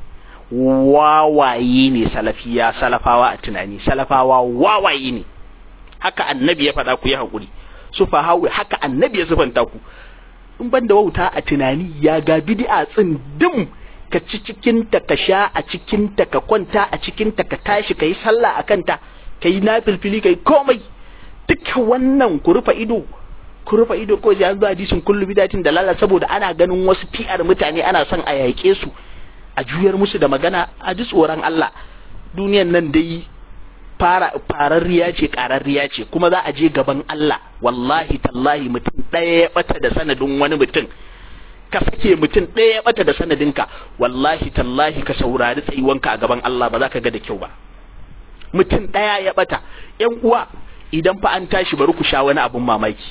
wawaye ne salafawa a tunani salafawa wawaye ne haka annabi ya faɗa ku yi hakuri sufahaul haka annabi ya zubanta ku in ban da wauta a tunani ya ga bid'a tsindim ka ci cikinta ka sha a cikinta ka kwanta a cikinta ka tashi ka yi sallah a kanta ka yi nafilfili ka yi komai duka wannan ku rufe ido ko ya zuwa hadisin kullu bidatin dalala saboda ana ganin wasu fi'ar mutane ana son a yaƙe su a juyar musu da magana a ji tsoron Allah duniyan nan dai fararriya ce ƙararriya ce kuma za a je gaban Allah wallahi tallahi mutum ɗaya ya ɓata da sanadin wani mutum ka sake mutum ɗaya ya ɓata da sanadinka wallahi tallahi ka saurari tsayuwanka a gaban Allah ba za ka ga da kyau ba mutum ɗaya ya ɓata ƴan uwa idan fa an tashi bari ku sha wani abun mamaki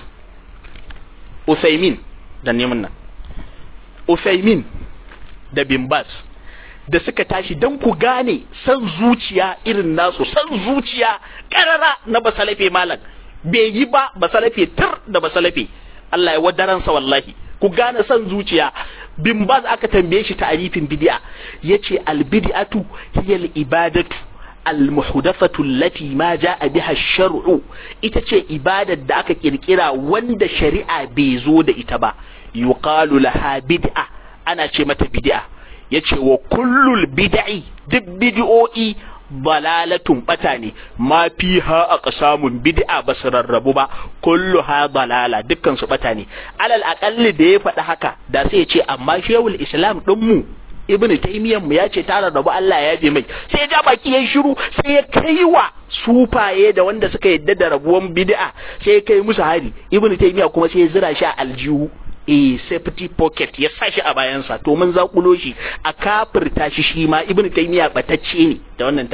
Usaimin da neman nan Usaimin da Bin Bas da suka tashi dan ku gane san zuciya irin nasu san zuciya karara na basalafe malam bai yi ba basalafe tar da basalafe Allah ya wadaransa wallahi ku gane san zuciya Bin Baz aka tambaye shi ta'arifin bid'a yace al bid'atu hiya al ibadatu al muhdathatu allati ma jaa biha ash-shar'u ita ce ibadar da aka kirkira wanda shari'a bai zo da ita ba yuqalu laha bid'a ana ce mata bid'a yace wa kullul bid'i duk bid'o'i dalalatun bata ne ma fiha aqsamun bid'a basararrabu ba kulluha dalala dukkan su bata ne alal aqalli da ya faɗi haka da sai ya ce amma shehul islam din mu ibnu taymiyyah mu ya ce tare da Allah ya bi mai sai ya ja baki yayin shiru sai ya kaiwa sufaye da wanda suka yadda da rabuwan bid'a sai ya kai musu hari ibnu taymiyyah kuma sai ya zira shi a aljihu safety pocket ya sa shi a bayansa to mun zakulo shi a kafirta shi ma ibnu taymiyyah batacce ne da wannan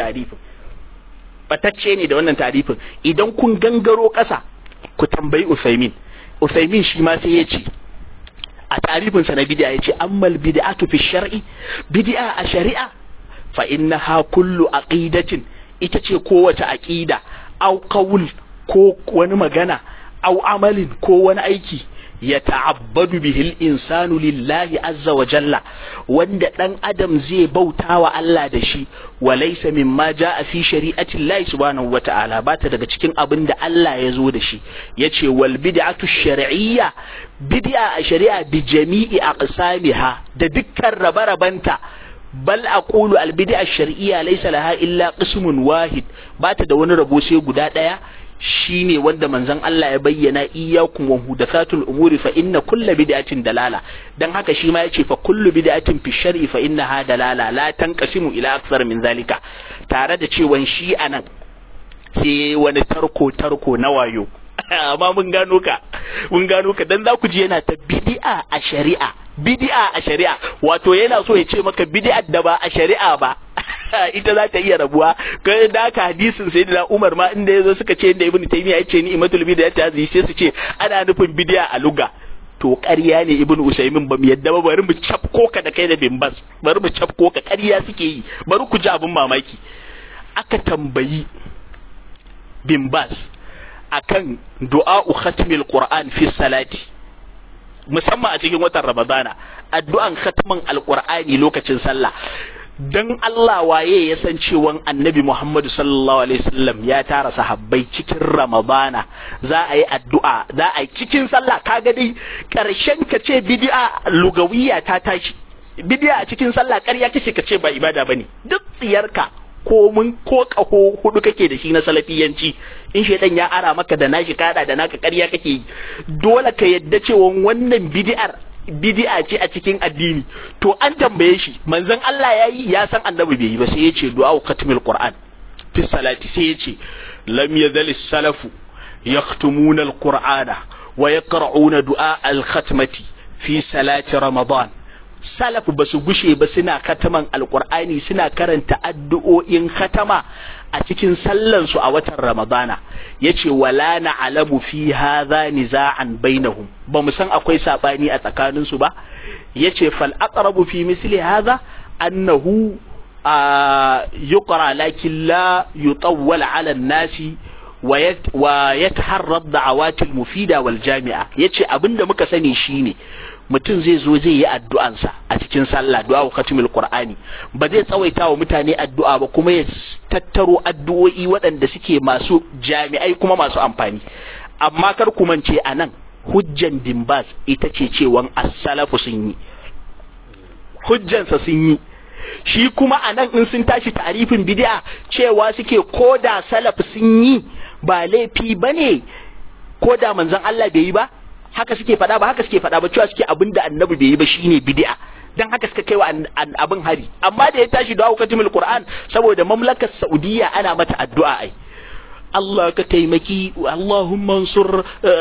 tarifin idan kun gangaro ƙasa ku tambayi Usaimin shi ma sai ya ce a tarifin sa na bid'a yace ammal bid'atu fi shar'i bid'a a shari'a fa innaha kullu aqidatin ita ce kowace aqida aw qawl ko wani magana aw amalin ko wani aiki ya ta'abbadu bihil insanu lillahi azza wa jalla wanda dan adam zai bautawa Allah da shi wa laysa mimma jaa fi shari'ati Allah subhanahu wa ta'ala bata daga cikin abin da Allah ya zo da shi yace wal bid'atu shar'iyya bid'a a shari'a bi jami'i aqsamiha da dukkan rabarabanta bal aqulu al bid'a shar'iyya laysa laha illa qismun wahid bata da wani rabo sai guda daya shine wanda manzon Allah ya bayyana iyyakum wa hudathatul umuri fa inna kullu bid'atin dalala dan haka shi ma yace fa kullu bid'atin fi shar'i fa innaha dalala la tanqasimu ila akthar min zalika tare da cewa shi anan sai wani tarko na wayo amma mun gano ka dan za ku ji yana ta bid'a a shari'a wato yana so ya ce maka bid'a da ba a shari'a ba ita za ta iya rabuwa kai da ka hadisin sayyidina Umar ma inda yazo suka ce inda Ibn Taymiyyah yace ni imatul bid'a ta zai sai su ce ana nufin bid'a a lugha to ƙarya ne Ibn Usaymin ba mu yadda ba bari mu cafko ka da kai da Bin Baz bari mu cafko ka ƙarya suke yi bari ku ji abin mamaki aka tambayi Bin Baz akan du'a'u khatmil Qur'an fi salati musamman a cikin watan Ramadana addu'an khatman alqur'ani lokacin sallah dan Allah waye ya san cewa annabi Muhammadu sallallahu alaihi wasallam ya tara sahabbai cikin Ramadana za a yi addu'a za a yi cikin sallah kaga dai karshen ka ce bid'a lugawiyya ta tashi bid'a a cikin sallah ƙarya kace ka ce ba ibada bane duk tsiyarka ko kaho hudu kake da shi na salafiyanci in shedan ya ara maka da nashi kada da naka ƙarya kake yi dole ka yadda cewa wannan bid'a ce a cikin addini to an tambaye shi manzon Allah yayi ya san annabi bai yi ba sai ya ce du'a khatmil qur'an fi salati sai ya ce lam yazal salafu yaktumuna alqur'ana wa yaqra'una du'a al-khatmati fi salati ramadan salaf ba su gushe ba suna khataman alqur'ani suna karanta addu'o'in khatama a cikin sallan su a watan ramadana yace wala na'lamu fi hadha niza'an bainahum ba mu san akwai sabani a tsakanin su ba yace fal aqrabu fi misli hadha annahu yuqra lakin la yutawwal 'ala an-nasi wa yataharra ad-da'awat al-mufida wal jami'a yace abinda muka sani shine mutum zai zo zai yi addu'ansa a cikin sallah du'a khatimul qur'ani ba zai tsawaita wa mutane addu'a ba kuma ya tattaro addu'o'i waɗanda suke masu jami'ai kuma masu amfani amma kar ku mance anan hujjan Bin Baz ita ce cewan as-salafu sun yi hujjansa sun yi shi kuma anan in sun tashi ta'arifin bid'a cewa suke koda salaf sun yi ba laifi bane koda manzon Allah bai yi ba haka suke faɗa ba cewa suke abinda annabi bai yi ba shine bid'a dan haka suka kai wa abin hari amma da ya tashi da hukatumul qur'an saboda mamlakar saudiya ana mata addu'a ai Allah ka taimaki Allahumma ansur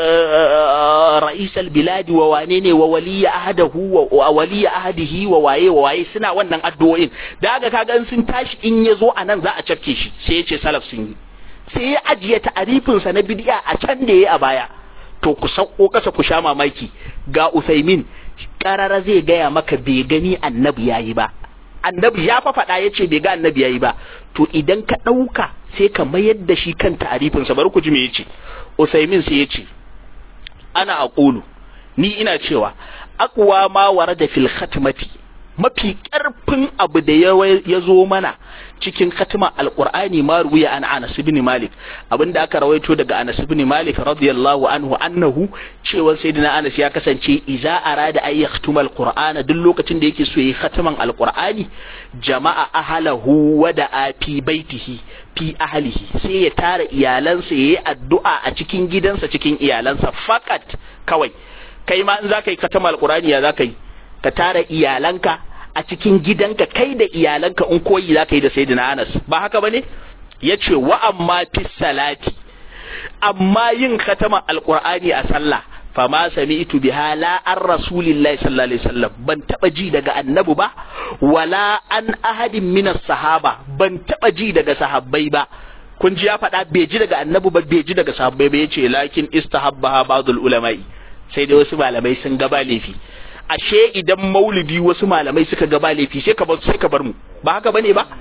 ra'is al-bilad wa wane ne wa waliya ahadahu wa waliya ahadihi wa waye suna wannan addu'o'in da haka kaga sun tashi in yazo anan za a cafke shi sai ya ce salaf sun yi sai ya ajiye ta'arifin sa na bid'a a can da yayi a baya to ku sauko kasa ku sha mamaki ga Usaimin karara zai gaya maka bai gani annabi yayi ba annabi ya fa faɗa yace bai ga annabi yayi ba to idan ka ɗauka sai ka mayar da shi kan ta'arifin sa bari ku ji me yace Usaimin sai yace ana aqulu ni ina cewa aqwa ma warada fil khatmati mafi karfin abu da ya zo mana cikin khatima alqur'ani ma ruwiya an Anas ibn Malik abinda aka rawaito daga Anas ibn Malik radiyallahu anhu annahu cewa sayyidina Anas ya kasance idza arada ay yaktuma alqur'ana duk lokacin da yake so yi khatiman alqur'ani jama'a ahlahu wa da'a fi baitihi fi ahlihi sai ya tara iyalansa yayi addu'a a cikin gidansa cikin iyalansa fakat kawai kai ma in zaka yi khatama alqur'ani ya zaka yi ka tara iyalanka a cikin gidanka kai da iyalanka in koyi za ka yi da sayyidina Anas ba haka bane yace wa amma fi salati amma yin khatama alqur'ani a sallah fama sami'tu biha la an rasulillahi sallallahu alaihi wasallam ban taba ji daga annabi ba wala an ahadin min sahaba ban taba ji daga sahabbai ba kun ji ya faɗa bai ji daga annabi ba bai ji daga sahabbai ba yace lakin istahabbaha ba'dul ulama'i sai dai wasu malamai sun gaba laifi ashe idan maulidi wasu malamai suka gaba laifi sai ka bar mu ba haka bane ba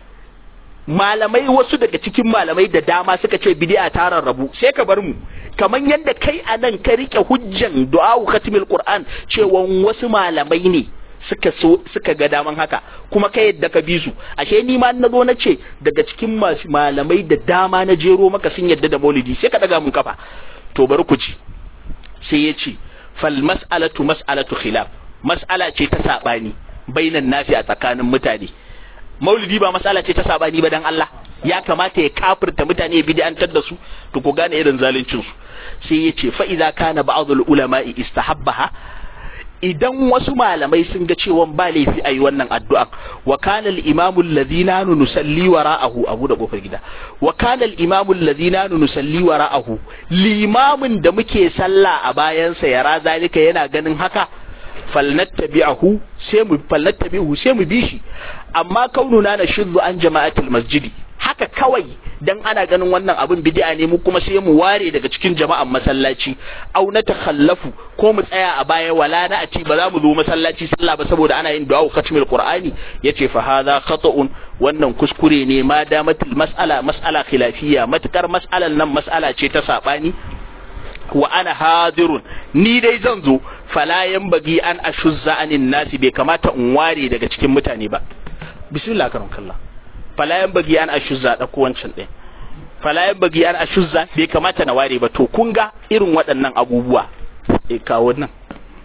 malamai wasu daga cikin malamai da dama suka ce bid'a ta rarrabu sai ka bar mu kaman yanda kai anan ka rike hujjan du'a khatmil qur'an cewa wasu malamai ne suka ga daman haka kuma kai yadda ka bi su ashe ni ma nazo na ce daga cikin masu malamai da dama na jero maka sun yadda da maulidi sai ka daga mun kafa to bari ku ci sai ya ce fal mas'alatu mas'alatu khilaf mas'ala ce ta sabani bainan nasi a tsakanin mutane maulidi ba mas'ala ce ta sabani ba dan Allah ya kamata ya kafirta mutane ya bid'antar da su to ku gane irin zaluncin su sai yace fa idza kana ba'dul ulama'i istahabbaha idan wasu malamai sun ga cewa ba laifi ayi wannan addu'a wa kana al-imamu alladhina nusalli wara'ahu abu da kofar gida wa kana al-imamu alladhina nusalli wara'ahu limamin da muke sallah a bayan sa yara zalika yana ganin haka falnattabi'uhu sai mu bi shi amma kaununa na shuddu an jama'atul masjidi haka kawai dan ana ganin wannan abin bid'a ne mu kuma sai mu ware daga cikin jama'an masallaci au na takhallafu ko mu tsaya a baya wala na a ci ba za mu zo masallaci sallah ba saboda ana yin du'a khatmil qur'ani yace fa hadha khata'un wannan kuskure ne ma damatul mas'ala khilafiyya matakar mas'alan nan mas'ala ce ta sabani wa ana hadirun ni dai zan zo fala yanbaghi an ashuzza anin nasi bai kamata in ware daga cikin mutane ba bismillah karam kallah fala yanbaghi an ashuzza da kowancin din fala yanbaghi an ashuzza bai kamata na ware ba to kun ga irin waɗannan abubuwa kawo nan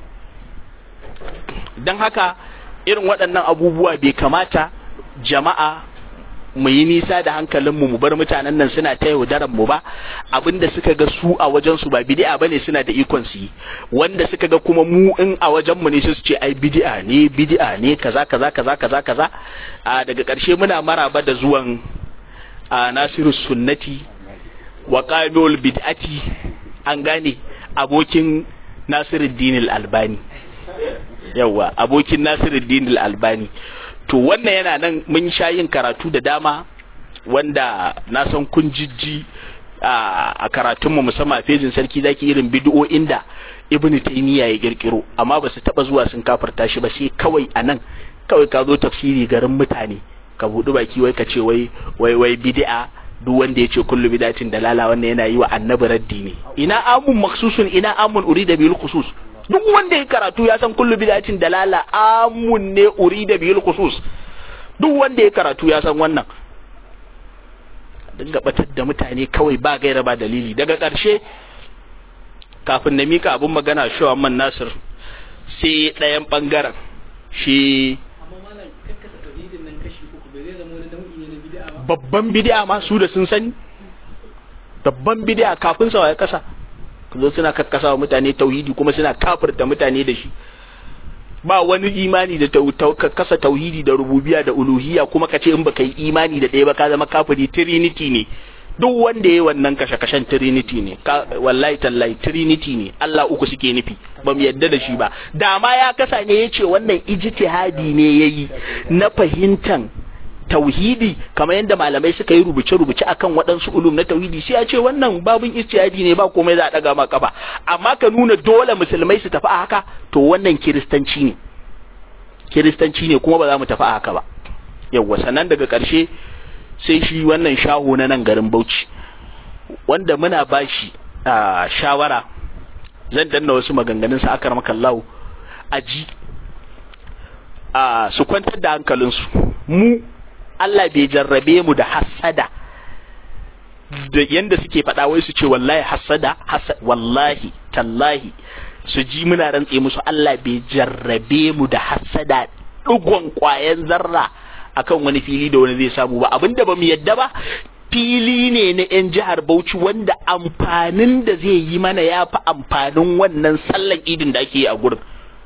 dan haka irin waɗannan abubuwa bai kamata jama'a mu yi nisa da hankalinmu mu bar mutanen nan suna ta yaudaran mu ba abinda suka ga su a wajen su ba bid'a bane suna da ikon su yi wanda suka ga kuma mu in a wajen mu ne su ce ai bid'a ne kaza a daga ƙarshe muna maraba da zuwan Nasiru Sunnati wa Qamul Bid'ati an gane abokin Nasiruddin Al-Albani yawa abokin Nasiruddin Al-Albani to wannan yana nan mun sha yin karatu da dama wanda na san kun jijji a karatunmu musamman a fejin sarki zaki irin bid'o'in da Ibn Taymiyyah ya kirkiro amma ba su taba zuwa sun kafarta shi ba sai kawai anan kawai ka zo tafsiri garin mutane ka budu baki wai ka ce wai bid'a duk wanda ya ce kullu bid'atin dalala wannan yana yi wa annabi raddi ne ina amun maksusun ina amun urida bil khusus duk wanda ya karatu ya san kullu bid'atin dalala amun ne urida bil khusus duk wanda ya karatu ya san wannan dinga batar da mutane kawai ba gaira ba dalili daga ƙarshe kafin na mika abun magana shi Muhammad Nasir sai ɗayan bangaren shi babban bid'a ma su da sun sani babban bid'a kafin sa ya kasa zo suna kakkasa wa mutane tauhidi kuma suna kafirta mutane da shi ba wani imani da kasa tauhidi da rububiyya da uluhiyya kuma kace in baka yi imani da ɗaya ba ka zama kafiri trinity ne duk wanda yayi wannan kashe-kashen trinity ne wallahi tallahi trinity ne Allah uku suke nufi ba mu yadda da shi ba da ma ya kasa ne yace wannan ijtihadi ne yayi na fahimtan tauhidi kamar yadda malamai suka yi rubuce-rubuce akan waɗansu ulum na tauhidi sai ya ce wannan babun ijtihadi ne ba komai za a daga ma kafa amma ka nuna dole musulmai su tafi a haka to wannan kiristanci ne kuma ba za mu tafi a haka ba yawwa sannan daga ƙarshe sai shi wannan shaho na nan garin Bauchi wanda muna bashi shawara zan danna wasu maganganun sa akar makallahu aji su kwantar da hankalinsu. Mu Allah bai jarrabe mu da hasada da yanda suke faɗa wai su ce wallahi hasada wallahi tallahi su ji muna rantse musu Allah bai jarrabe mu da hasada ɗigon ƙwayan zarra akan wani fili da wani zai samu ba. Abinda ba mu yadda ba, fili ne na 'yan jihar Bauchi wanda amfanin da zai yi mana ya fi amfanin wannan sallan idin da ake yi a gurin.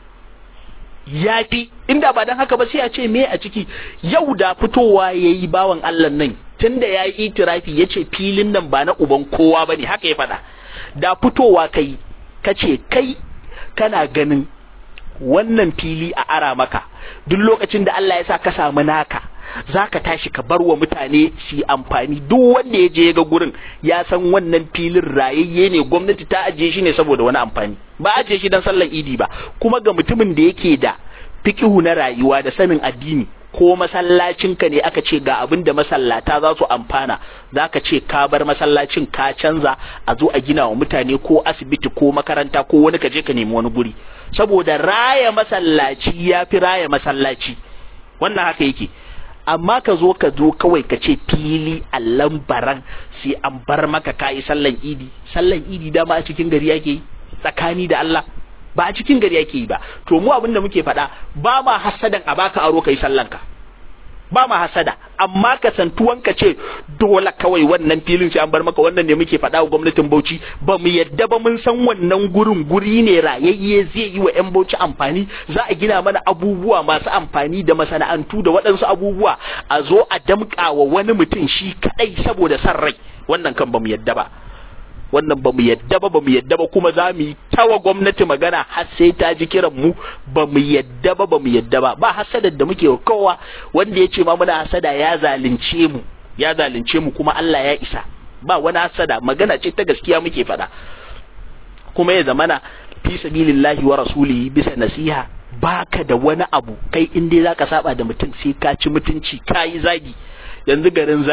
Ya fi, inda ba don haka ba sai a ce me a ciki. Yau da fitowa ya yi bawan Allah nan tun da ya yi itirafi ya ce filin nan ba na uban kowa ba ne, haka ya faɗa. Da fitowa kai ka ce kai kana ganin wannan fili a ara maka, duk lokacin da Allah ya sa ka samu naka za ka tashi ka bar wa mutane su amfani. Duk wanda ya je ga gurin ya san wannan filin rayayye ne, gwamnati ta ajiye shi ne saboda wani amfani, ba ajiye shi don sallan idi ba. Kuma ga mutumin da yake da fiqhu na rayuwa da sanin addini, ko masallacinka ne aka ce ga abin da masallata za su amfana, za ka ce ka bar masallacin ka canza a zo a gina wa mutane ko asibiti ko makaranta ko wani ka je ka nemi wani guri, saboda raya masallaci ya fi raya masallaci. Wannan haka yake. Amma ka zo kawai ka ce fili a lambaran sai an bar maka kayi sallan idi dama a cikin gari yake yi tsakani da Allah, ba a cikin gari yake yi ba. To mu abin da muke faɗa, ba ma hasadan a baka aro kai sallanka, ba ma hasada, amma ka santuwan ka ce dole kawai wannan filin sai an bar maka. Wannan ne muke faɗa wa gwamnatin Bauchi, ba mu yadda ba, mun san wannan guri ne rayayye zai yi wa 'yan Bauchi amfani, za a gina mana abubuwa masu amfani da masana'antu da waɗansu abubuwa, a zo a damƙa wa wani mutum shi kaɗai saboda san rai. Wannan kan ba mu yadda ba, wannan ba mu yadda ba, kuma za mu yi tawa gwamnati magana har sai ta ji kiran mu. Ba mu yadda ba, ba hasadar da muke wa kowa. Wanda ya ce ma muna hasada ya zalunce mu kuma Allah ya isa. Ba wani hasada, magana ce ta gaskiya muke faɗa. Kuma ya zamana fi sabilillahi wa rasulihi bisa nasiha, baka da wani abu kai in dai zaka saba da mutum sai ka ci mutunci, ka yi zagi. Yanzu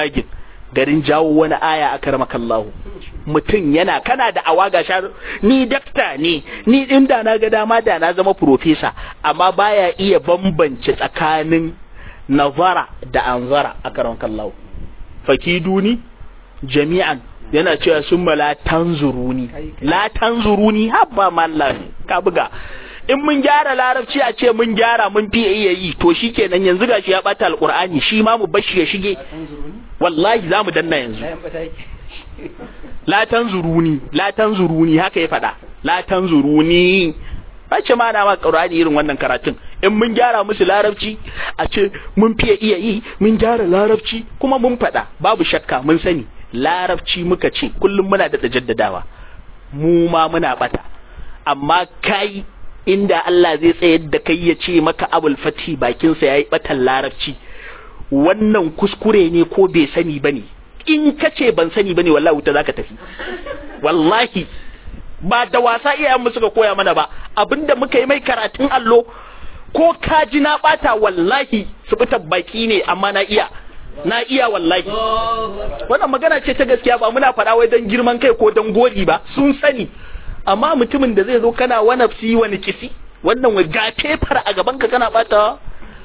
garin jawo wani aya a karmakallahu, mutum yana kana da awaga shar ni dakta ne, ni inda na ga dama da na zama profesa, amma baya iya bambance tsakanin nazara da anzara a karmakallahu. Fakiduni jami'an yana cewa summa la tanzuruni habba mallahi ka buga. In mun gyara larabci a ce mun gyara mun fiye iya yi, to shikenan yanzu gashi ya bata alqur'ani, shi ma mu bashi ya shige. Wallahi za mu danna yanzu. La tanzuruni haka ya faɗa, la tanzuruni. Bace ma na ma Qur'ani irin wannan karatun. In mun gyara musu larabci a ce mun fiye iya yi, mun gyara larabci, kuma mun faɗa babu shakka mun sani larabci muka ce kullum muna da jaddadawa, mu ma muna bata. Amma kai inda Allah zai tsayar da kai ya ce maka Abul Fathi bakinsa yayi batan larabci, wannan kuskure ne ko bai sani bane? In ka ce ban sani bane wallahi wuta zaka tafi. Wallahi ba da wasa iyayen mu suka koya mana ba, abinda muka yi mai karatun allo. Ko kaji na bata wallahi su fita baki ne, amma na iya wallahi. Wannan magana ce ta gaskiya, ba muna faɗa wai don girman kai ko don gori ba, sun sani. Amma mutumin da zai zo kana wani nafsi wani kisi, wannan ga fefar a gaban ka kana bata.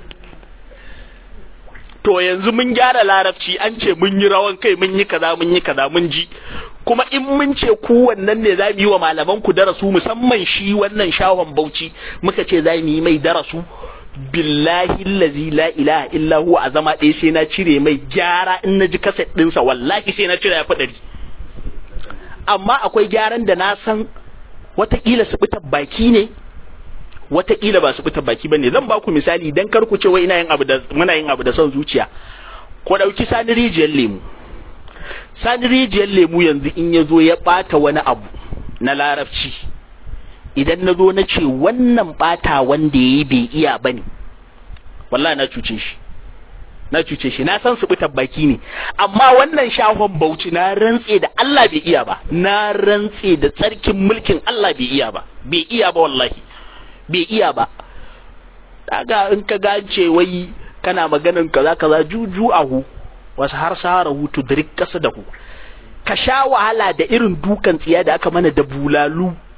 To yanzu mun gyara larabci, an ce mun yi rawan kai, mun yi kaza mun ji. Kuma in mun ce ku wannan ne za mu yi wa malaman ku darasu, musamman shi wannan shahon Bauchi, muka ce za mu yi mai darasu, billahi allazi la ilaha illa huwa, a zama ɗaya sai na cire mai gyara. In na ji kaset ɗinsa wallahi sai na cire ya fi 100. Amma akwai gyaran da na san watakila su fitar baki ne, watakila ba su fitar baki bane. Zan ba ku misali dan kar ku ce wai muna yin abu da son zuciya. Ko dauki Sani Rijiyar Lemu. Sani Rijiyar Lemu yanzu in ya zo ya bata wani abu na larabci, idan na zo na ce wannan bata wanda yayi bai iya bane, wallahi na cuce shi, na san su fitar baki ne. Amma wannan shahon Bauchi na rantse da Allah bai iya ba, na rantse da tsarkin mulkin Allah bai iya ba wallahi bai iya ba. Daga in ka gance wai kana maganin kaza juju ahu wasu har saharahu tudrik kasadahu, ka sha wahala da irin dukan tsiya da aka mana da bulalu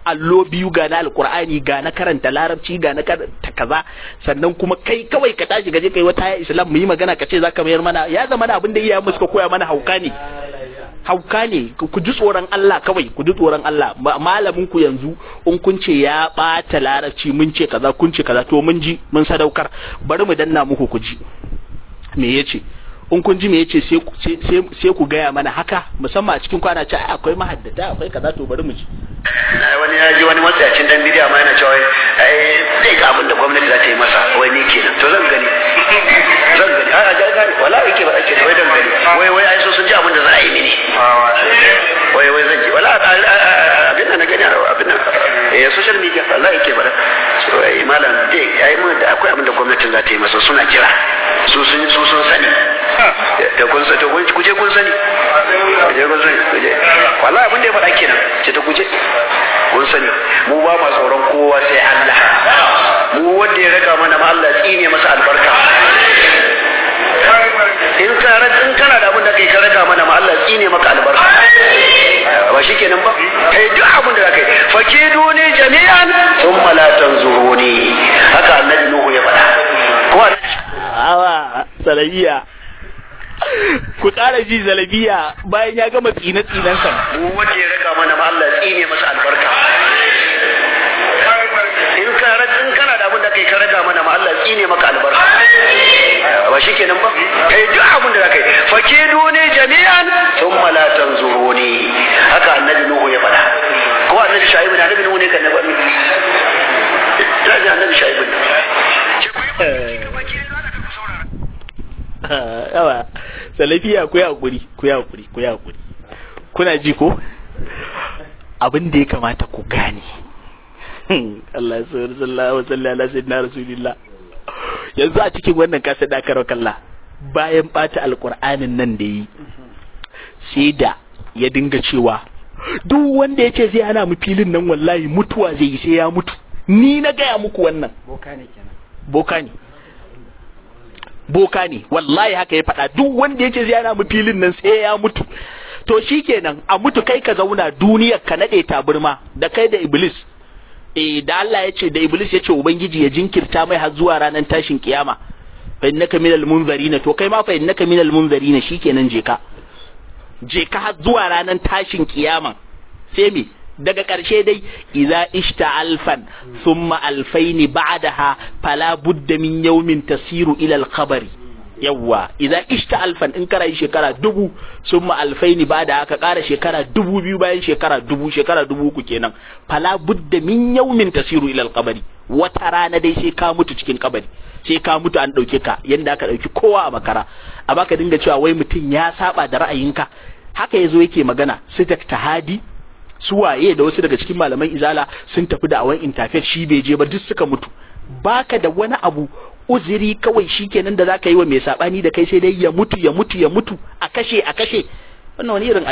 allo biyu ga na alqur'ani ga na karanta larabci ga na karanta kaza sannan kuma kai kawai ka tashi gaje kai wata ya islam mu yi magana ka ce zaka mayar mana ya zama abin da iyayen mu suka koya mana hauka ne ku ji tsoron Allah kawai ku ji tsoron Allah malamin ku yanzu in kun ce ya bata larabci mun ce kaza kun ce kaza to mun ji mun sadaukar bari mu danna muku ku ji me yace in kun ji me yace sai ku gaya mana haka musamman a cikin kwana ce akwai mahaddata akwai kaza to bari mu ji wani ya ji wani matsayacin dan bidiya ma yana cewa zai ga abin da gwamnati za ta yi masa wai ni kenan to zan gani a gani wala yake ba ake wai dan gani wai ai so sun ji abin da za a yi mini wai zan ji wala abin da na gani abin nan social media Allah yake ba so ai malam dai ai mun da akwai abin da gwamnatin za ta yi masa suna jira su sun sani da kun sa to kuje kun sani kuje wala abin da ya faɗa kenan ce ta kuje kun sani mu ba ma tsoron kowa sai Allah mu wanda ya raka mana ma Allah tsine masa albarka in kana da abin da kai ka raka mana ma Allah tsine maka albarka ba shikenan ba kai duk abin da kai fakiduni jami'an thumma la tanzuruni haka annabi Nuhu ya faɗa ko awa salabiya ku ƙara ji zalabiya bayan ya gama tsinansa mu wanda ya raka mana ma Allah tsine masa albarka in kana da abin da kai ka raka mana ma Allah tsine maka albarka ba shikenan ba kai duk abin da kai fakiduni jami'an thumma la tanzuruni haka annabi Nuhu ya faɗa ko annabi Shu'aib da annabi Nuhu ne kan nabi annabi Shu'aib yawa salafiya ku hakuri kuna ji ko abin da ya kamata ku gane Allah sallallahu alaihi wasallam rasulillah yanzu a cikin wannan kasa da karo kalla bayan bata alqur'anin nan da yi sai da ya dinga cewa duk wanda yace zai hana mu filin nan wallahi mutuwa zai yi sai ya mutu ni na gaya muku wannan boka ne wallahi haka ya faɗa duk wanda yace zai hana mu filin nan sai ya mutu to shikenan a mutu kai ka zauna duniyar ka nade taburma da kai da iblis da Allah ya ce da iblis ya ce ubangiji ya jinkirta mai har zuwa ranar tashin kiyama fa innaka minal munzarina to kai ma fa innaka minal munzarina shikenan je ka har zuwa ranar tashin kiyama sai me daga ƙarshe dai idza ishta alfan thumma alfaini ba'daha fala budda min yawmin tasiru ila al-khabari yawwa idza ishta alfan in kara shekara 1000 thumma alfaini ba'da ka ƙara shekara 2000 bayan shekara 1000 ku kenan fala budda min yawmin tasiru ila al-khabari wata rana dai sai ka mutu cikin kabari sai ka mutu an dauke ka yanda aka dauki kowa a makara a baka dinga cewa wai mutum ya saba da ra'ayinka haka yazo yake magana su taktahadi su waye da wasu daga cikin malaman izala sun tafi da awan interfaith shi bai je ba duk suka mutu baka da wani abu uzuri kawai shikenan da zaka yi wa mai sabani da kai sai dai ya mutu a kashe wannan wani irin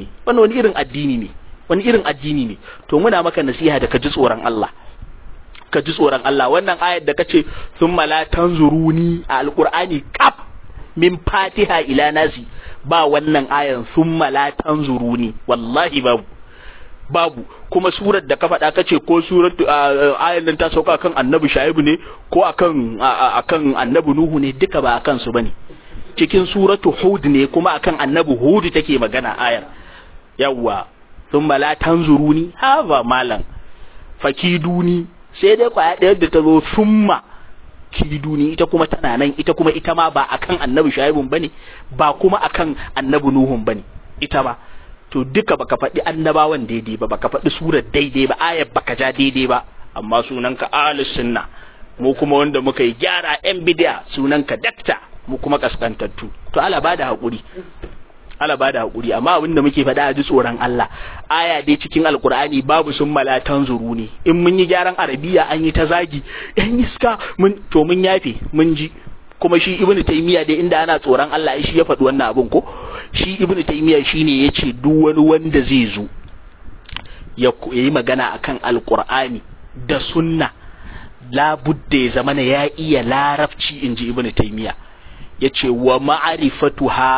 addini ne to muna maka nasiha da ka ji tsoron Allah wannan ayar da kace thumma la tanzuruni a alqur'ani kaf min fatiha ila nasi ba wannan ayar thumma la tanzuruni wallahi babu kuma surar da ka faɗa kace ko suratu ayan nan ta sauka kan annabi Shu'aibu ne ko akan annabi Nuhu ne duka ba akan su bane cikin suratu Hud ne kuma akan annabi Hud take magana ayar yawa thumma la tanzuruni hava malan fakiduni sai dai kwaya ɗaya da ta zo thumma kiduni ita kuma tana nan ita ma ba akan annabi Shu'aibu bane ba kuma akan annabi Nuhu bane ita ba to duka baka faɗi annabawan daidai ba baka faɗi surar daidai ba ayar baka ja daidai ba amma sunanka ahlus sunna mu kuma wanda muka yi gyara yan bid'a sunanka dakta mu kuma kaskantattu to Allah bada hakuri amma abin da muke faɗa a ji tsoron Allah aya dai cikin alkur'ani babu sun malatan zuru ne in mun yi gyaran arabiya an yi ta zagi yan iska mun yafe mun ji kuma shi ibnu taymiya dai inda ana tsoron Allah shi ya faɗi wannan abin ko shi ibnu taymiya shine yace duk wani wanda zai zo ya yi magana akan alqur'ani da sunna la budda ya zamana ya iya larabci inji ibnu taymiya yace wa ma'rifatuha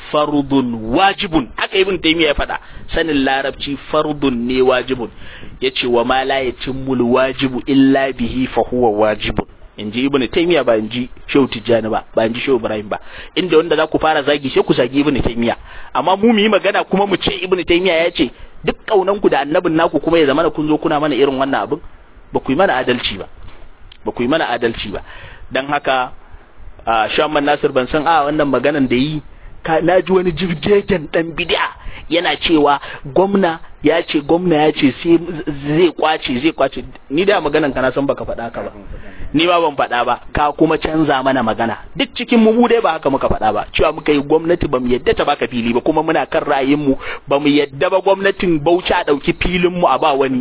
fardun wajibun, haka ibn taymiya ya faɗa, sanin larabci fardun ne wajibun, yace wa ma la yatimmul wajibu illa bihi fa huwa wajibun, inji ibn taymiya ba inji shehu tijjani ba inji shehu ibrahim ba. Inda wanda za ku fara zagi sai ku zagi ibn taymiya, amma mu yi magana kuma mu ce ibn taymiya ya ce duk kaunan ku da annabin naku kuma ya zama kun zo kuna mana irin wannan abin, ba ku yi mana adalci ba. Dan haka Shamman Nasir ban san wannan maganan da yi na ji wani jirgegen dan bid'a yana cewa gwamna ya ce sai zai kwace. Ni da maganan ka na san baka faɗa ka ba, ni ba ban faɗa ba, ka kuma canza mana magana. Duk cikin mu dai ba haka muka faɗa ba, cewa muka yi gwamnati bamu yadda ta baka fili ba, kuma muna kan ra'ayin mu bamu yadda ba gwamnatin Bauchi a dauki filin mu a ba wani.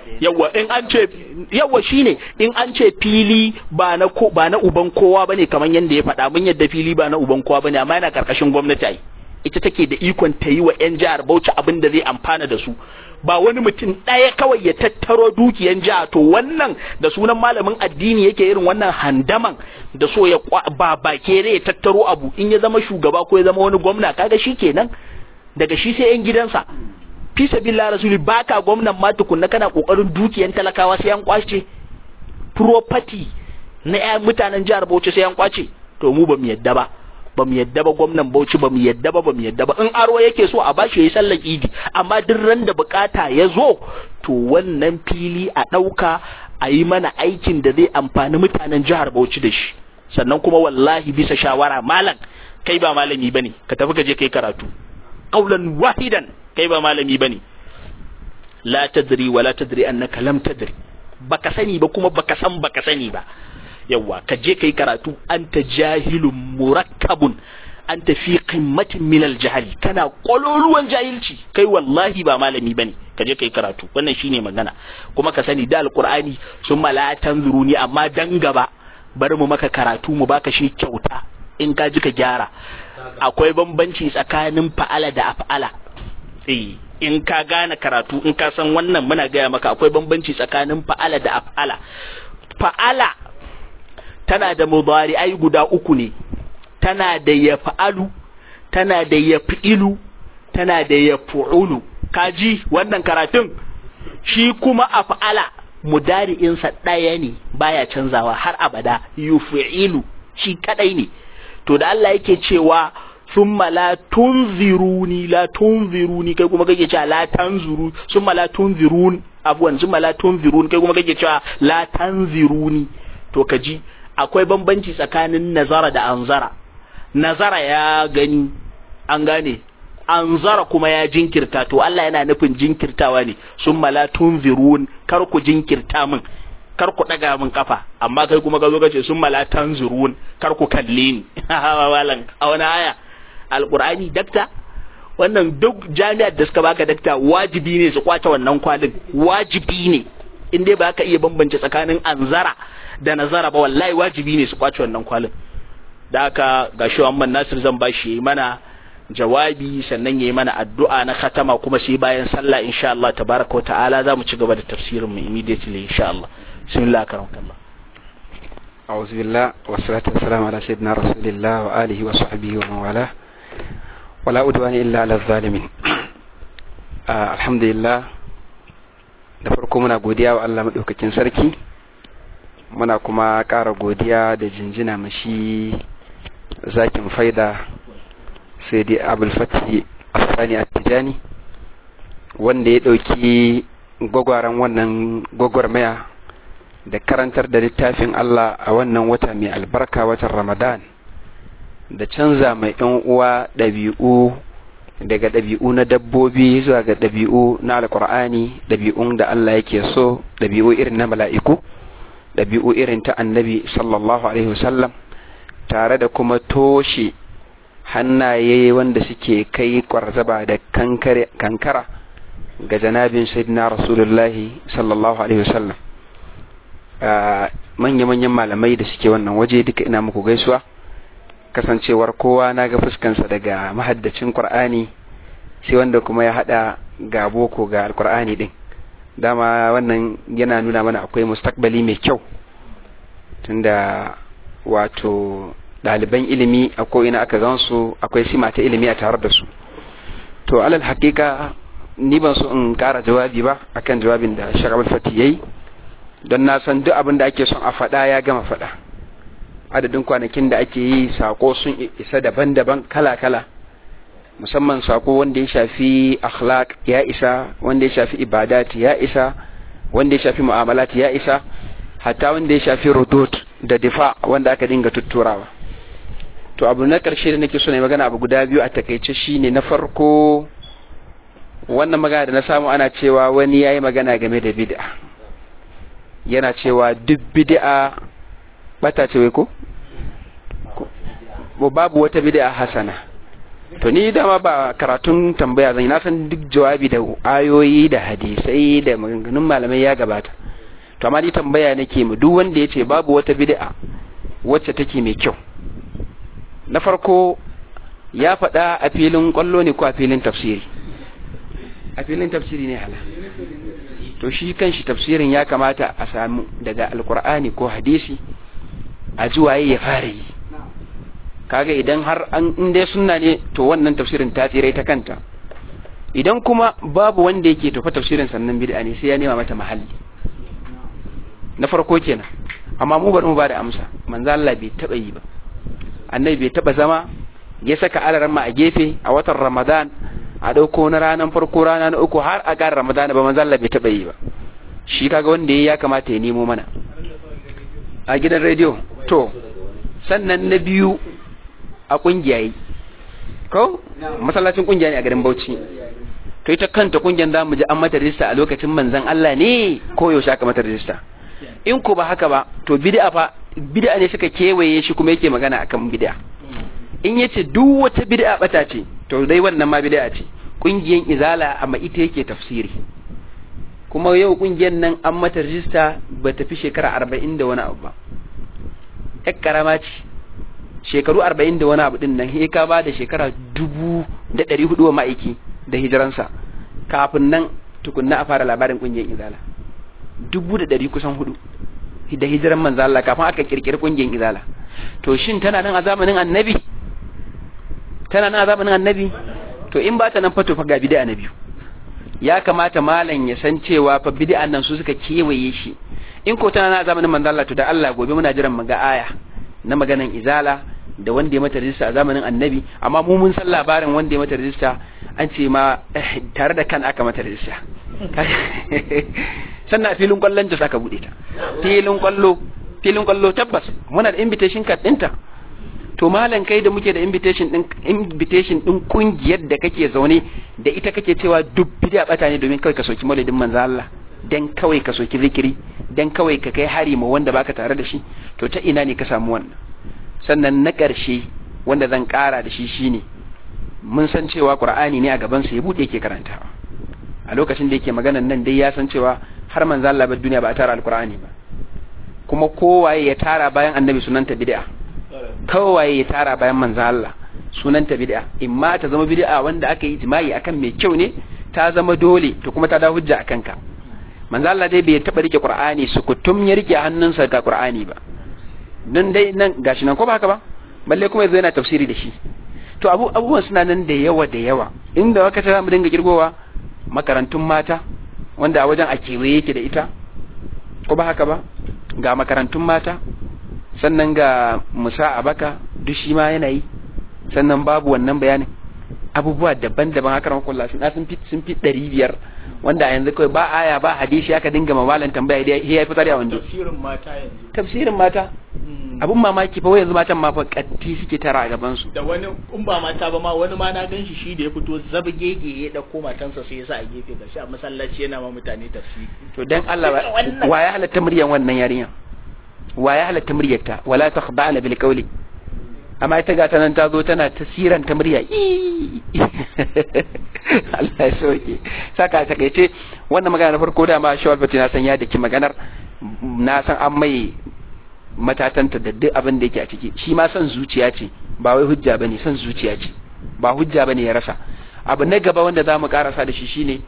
Yawa shine in an ce fili ba na uban kowa bane kamar yanda ya faɗa, mun yadda fili ba na uban kowa bane, amma yana karkashin gwamnati ai. Ita take da ikon ta yi wa 'yan jihar Bauchi abin da zai amfana da su, ba wani mutum ɗaya kawai ya tattaro dukiyan jiha. To wannan da sunan malamin addini yake irin wannan handaman da so ya kere ya tattaro abu, in ya zama shugaba ko ya zama wani gwamna, kaga shi kenan daga shi sai 'yan gidansa. Fi sabilillah rasuli, baka gwamnan ma tukunna kana kokarin dukiyan talakawa sai an kwace, property na mutanen jihar Bauchi sai an kwace. To mu ba mu yadda ba gwamnan Bauchi, ba mu yadda ba. In aro yake so a bashi yayi sallar idi, amma duk ran da bukata ya zo to wannan fili a dauka a yi mana aikin da zai amfani mutanen jihar Bauchi da shi. Sannan kuma wallahi bisa shawara, malam kai ba malami bane, ka tafi ka je kai karatu. Qaulan wahidan, kai ba malami bane. La tadri wa la tadri annaka lam tadri, baka sani ba kuma baka sani ba. Yawa ka je kai karatu, anta jahilun murakkabun, anta fi qimmatin min al-jahli, kana kololuwan jahilci, kai wallahi ba malami bane, ka je kai karatu. Wannan shine magana. Kuma ka sani da alqur'ani sun malatan zuruni, amma dan gaba bari mu maka karatu mu baka shi kyauta, in ka ji ka gyara. Akwai bambanci tsakanin fa'ala da af'ala. In ka gane karatu, in ka san wannan, muna gaya maka akwai bambanci tsakanin fa'ala da af'ala. Fa'ala tana da mudari'ai guda uku ne, tana da yaf'alu, tana da yaf'ilu, tana da yaf'ulu. Kaji wannan karatun? Shi kuma af'ala mudari'insa ɗaya ne, baya canzawa har abada, yuf'ilu shi kadai ne. To da Allah yake cewa summa la tunziruni kai kuma kake cewa la tanzuru, summa la tunzirun summa la tunzirun kai kuma kake cewa la tanziruni. To kaji akwai bambanci tsakanin nazara da anzara. Nazara ya gani, an gane, anzara kuma ya jinkirta. To Allah yana nufin jinkirtawa ne, summa la tunzirun, kar ku jinkirta min, kar ku daga min kafa, amma kai kuma ka zo ka ce summa la tanzurun, kar ku kalle ni. Walan a wani aya alqur'ani dakta, wannan duk jami'ar da suka baka dakta wajibi ne su kwace wannan kwalin, wajibi ne. In dai ba ka iya bambance tsakanin anzara da nazara ba, wallahi wajibi ne su kwace wannan kwalin. Da haka ga shi Muhammad Nasir zan bashi mana jawabi, sannan yayi mana addu'a na khatama, kuma sai bayan sallah insha Allah tabaraka wa ta'ala za mu ci gaba da tafsirin mu immediately insha Allah. Bismillah karamakallah. A'udhu billah wassalatu wassalamu ala sayyidina rasulillah wa alihi wa sahbihi wa man wala. Wala udwana illa ala zalimin. Alhamdulillah, da farko muna godiya wa Allah madaukakin sarki, muna kuma ƙara godiya da jinjina mashi zakin faida sai dai Abul Fati Asani At-Tijani, wanda ya ɗauki gwagwaran wannan gwagwarmaya da karantar da littafin Allah a wannan wata mai albarka, watan Ramadan, da canza mai ɗan uwa ɗabi'u daga ɗabi'u na dabbobi zuwa ga ɗabi'u na alƙur'ani, ɗabi'un da Allah yake so, ɗabi'u irin na mala'iku, ɗabi'u irin ta annabi sallallahu alaihi wasallam, tare da kuma toshe hannaye wanda suke kai kwarzaba da kankara ga janabin sayyidina rasulullahi sallallahu alaihi wasallam. Manya-manyan malamai da suke wannan waje duka ina muku gaisuwa, kasancewar kowa na ga fuskansa daga mahaddacin Qur'ani sai wanda kuma ya hada ga boko ga alqur'ani din. Dama wannan yana nuna mana akwai mustaqbali mai kyau, tunda wato ɗaliban ilimi a ko'ina aka gansu akwai sima ta ilimi a tare da su. To alal haƙiƙa ni ban so in ƙara jawabi ba akan jawabin da Sheikh Abdul Fati yayi, don na san duk abin da ake son a faɗa ya gama faɗa. Adadin kwanakin da ake yi sako sun isa daban-daban kala-kala, musamman sako wanda ya shafi akhlaq ya isa, wanda ya shafi ibadat ya isa, wanda ya shafi mu'amalat ya isa, hatta wanda ya shafi rudud da difa wanda aka dinga tutturawa. To abu na karshe da nake so na magana abu guda biyu a takeice shine, na farko wannan magana da na samu ana cewa wani yayi magana game da bid'a, yana cewa duk bid'a bata ce wai ko babu wata bid'a hasana. To ni dama ba karatun tambaya zan yi, na san duk jawabi da ayoyi da hadisai da maganganun malamai ya gabata. To amma ni tambaya nake mu duk wanda yace babu wata bid'a wacce take mai kyau, na farko ya faɗa a filin kwallo ne ko a filin tafsiri? A filin tafsiri ne hala. To shi kanshi tafsirin ya kamata a samu daga alkur'ani ko hadisi a ji waye ya fara yi. Kaga idan har an inda sunna ne to wannan tafsirin ta tsire ta kanta. Idan kuma babu wanda yake tofa tafsirin sannan bid'a ne, sai ya nema mata mahalli. Na farko kenan. Amma mu bari mu ba da amsa. Manzo Allah bai taba yi ba. Annabi bai taba zama ya saka alaran a gefe a watan Ramadan a dauko na ranan farko rana na uku har a ga Ramadan ba, manzo Allah bai taba yi ba. Shi kaga wanda ya kamata ya nemo mana a gidan rediyo. To sannan na biyu a kungiyayi ko masallacin kungiya ne a garin Bauchi. To ita kanta kungiyar zamu ji an mata rijista a lokacin manzon Allah ne ko yaushe aka mata rijista? In ko ba haka ba to bid'a ne suka kewaye shi kuma yake magana akan bid'a. In yace duk wata bid'a bata ce to dai wannan ma bid'a ce. Kungiyar Izala amma ita yake tafsiri, kuma yau kungiyar nan an mata rijista ba ta fi shekara 40 da wani abu ba. Yak karama ce, shekaru 40 da wani abu din nan he ka ba da shekara 1400 wa ma'aiki da hijiransa kafin nan tukunna a fara labarin kungiyar Izala. 100 kusan 4 da hijiran manzo Allah kafin aka kirkiri kungiyar Izala. To shin tana nan a zamanin Annabi? Tana nan a zamanin Annabi? To in ba ta nan fa to fa ga bid'a na biyu. Ya kamata malam ya san cewa fa bid'an nan su suka kewaye shi. In ko tana nan a zamanin manzo Allah to da Allah gobe muna jiran mu ga aya na maganan Izala da wanda ya mata rijista a zamanin Annabi, amma mu mun san labarin wanda ya mata rijista an ce ma tare da kan aka mata rijista. Sannan a filin kwallon ta saka bude ta. Filin kwallo tabbas muna da invitation card ɗinta. To malam kai da muke da invitation din kungiyar da kake zaune da ita kake cewa duk bid'a bata ne domin kawai ka soki maulidin manzo Allah, dan kawai ka soki zikiri, dan kawai ka kai hari ma wanda baka tare da shi, to ta ina ne ka samu wannan? Sannan na ƙarshe wanda zan ƙara da shi shine mun san cewa Qur'ani ne a gaban sa ya bude yake karantawa. A lokacin da yake maganan nan dai ya san cewa har manzo Allah bar duniya ba a tara alqur'ani ba. Kuma kowaye ya tara bayan annabi sunanta bid'a. Kowaye ya tara bayan manzo Allah sunanta bid'a. Imma ta zama bid'a wanda aka yi ijma'i akan mai kyau ne, ta zama dole to kuma ta da hujja akan ka. Manzo Allah dai bai taba rike Qur'ani sukutum ya rike hannunsa ga Qur'ani ba. Dan dai nan gashi nan ko ba haka ba? Balle kuma yanzu yana tafsiri da shi. To abubuwan suna nan da yawa. Inda waka ta mu dinga kirgowa makarantun mata wanda a wajen a kewaye yake da ita ko ba haka ba, ga makarantun mata, sannan ga musa abaka duk shi ma yana yi, sannan babu wannan bayanin abubuwa daban-daban haka ran kullu sun fi 500 wanda a yanzu kai ba aya ba hadisi aka dinga mawalan tambaya dai ya fi tsari a wando. Tafsirin mata abun mamaki fa yanzu matan ma fa katti suke tara a gaban su, da wani in ba mata ba ma wani ma na ganshi shi da ya fito zabgege ya dauko matansa sai ya sa a gefe ga shi a masallaci yana ma mutane tafsiri. To dan Allah wa ya halatta muryan wannan yarinya? Wa ya halatta muryarta? Wala takhda'na bil qawli. Amma ita ga ta nan ta zo tana tasiran ta murya. Allah ya soke. Saka ta kaice wannan magana na farko da ma Shawal Bati na san ya daki maganar, na san an mai matatanta da duk abin da yake a ciki. Shi ma san zuciya ce, ba wai hujja bane, san zuciya ce. Ba hujja bane ya rasa. Abu na gaba wanda zamu karasa da shi shine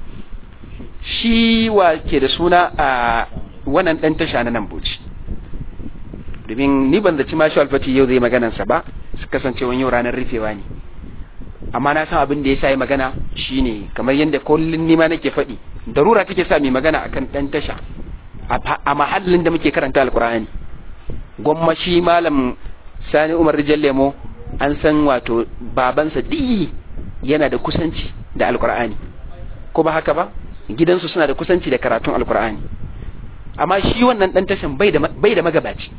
shi wa ke da suna a wannan dan tasha na nan Bauchi. domin ni ban zaci mashi alfati yau zai maganansa ba su kasance wani yau ranar rufewa ne, amma na san abin da ya sa yi magana shine kamar yadda kullum nima nake faɗi, darura take sa mai magana akan ɗan tasha a mahallin da muke karanta alkur'ani. Gwamma shi malam Sani Umar Rijal Lemo an san wato babansa diyi yana da kusanci da alkur'ani, ko ba haka ba, gidansu suna da kusanci da karatun alkur'ani, amma shi wannan ɗan tashan bai da magabaci,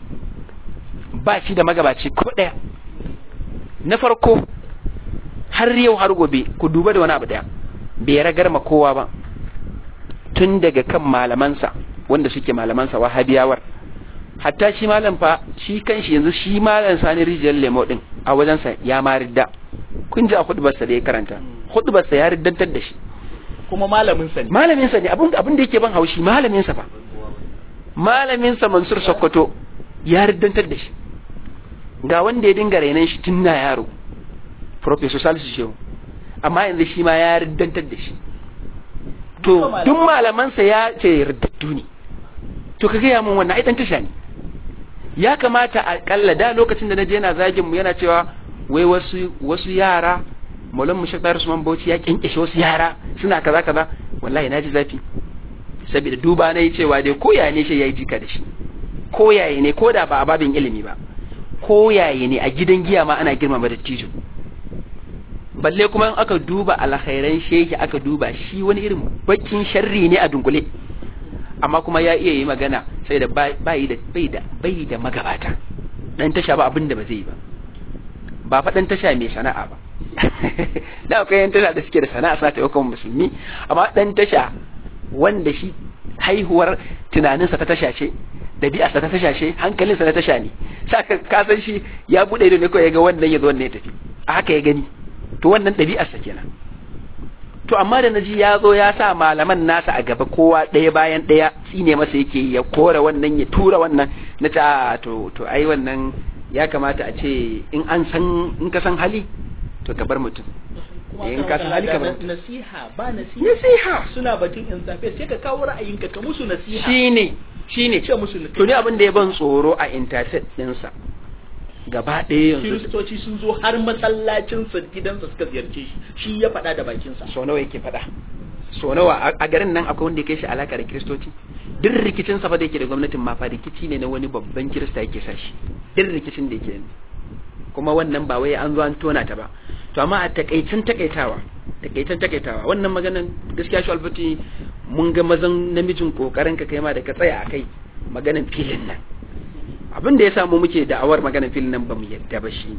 ba shi da magabaci ko ɗaya. Na farko har yau har gobe ku duba da wani abu ɗaya, bai ragar ma kowa ba, tun daga kan malamansa wanda suke malamansa wahabiyawar, hatta shi malam fa shi kanshi yanzu shi malam Sani Rijiyar Lemo din a wajensa ya ma ridda. Kun ji a hudubarsa da ya karanta, hudubarsa ya riddantar da shi, kuma malaminsa ne abin da yake ban haushi, malaminsa fa, malaminsa Mansur Sokoto ya riddantar da shi, ga wanda ya dinga rainan shi tun na yaro Professor Salisu Shehu, amma yanzu shi ma ya riddantar da shi. To duk malamansa ya ce riddaddu ne, to ka gaya mun wannan ai dan tasha ne. Ya kamata a kalla da lokacin da naje yana zagin mu yana cewa wai wasu yara Maulan Mushakar Usman Bauchi ya kinkishe wasu yara suna kaza kaza, wallahi naji zafi, saboda duba na yi cewa dai koyaye ne shi yayi jika da shi, koyaye ne ko da ba a babin ilimi ba, koyaye ne a gidan giya ma ana girmama dattijo, balle kuma in aka duba alkhairan shehi aka duba shi wani irin bakin sharri ne a dunkule, amma kuma ya iya yi magana sai da bai da magabata. Dan tasha ba abin da ba zai yi ba fa dan tasha mai sana'a ba da akwai yan tasha da suke da sana'a suna taimakon musulmi, amma dan tasha wanda shi haihuwar tunaninsa ta tasha ce, dabi'arsa ta tasha ce, hankalinsa na tasha ne, saka ka san shi ya bude ido ne ko ya ga wannan ya zo wannan ya tafi, a haka ya gani, to wannan dabi'arsa kenan. To amma da naji ya zo ya sa malaman nasa a gaba kowa ɗaya bayan ɗaya tsine masa yake, ya kora wannan ya tura wannan, na ta to ai wannan ya kamata a ce in ka san hali to ka bar mutum, in ka san hali ka bar mutum. Nasiha suna batun insafe sai ka kawo ra'ayinka ka musu nasiha. Shine ce musu. To ne abin da ya ban tsoro a internet ɗinsa gaba ɗaya yanzu kiristoci sun zo har masallacinsa gidansa suka ziyarce shi ya faɗa da bakinsa. So nawa yake faɗa, so nawa a garin nan akwai wanda ya kai shi alaka da kiristoci? Duk rikicin sa fa da yake da gwamnatin ma fa rikici ne na wani babban kirista yake sa shi, duk rikicin da yake, kuma wannan ba wai an zo an tona ta ba. To amma a takaicin takaitawa wannan maganan gaskiya shi alfati mun ga mazan namijin kokarin ka kai ma da ka tsaya akai maganan filin nan. Abin da ya samu muke da'awar maganar filin nan ba mu yadda ba shi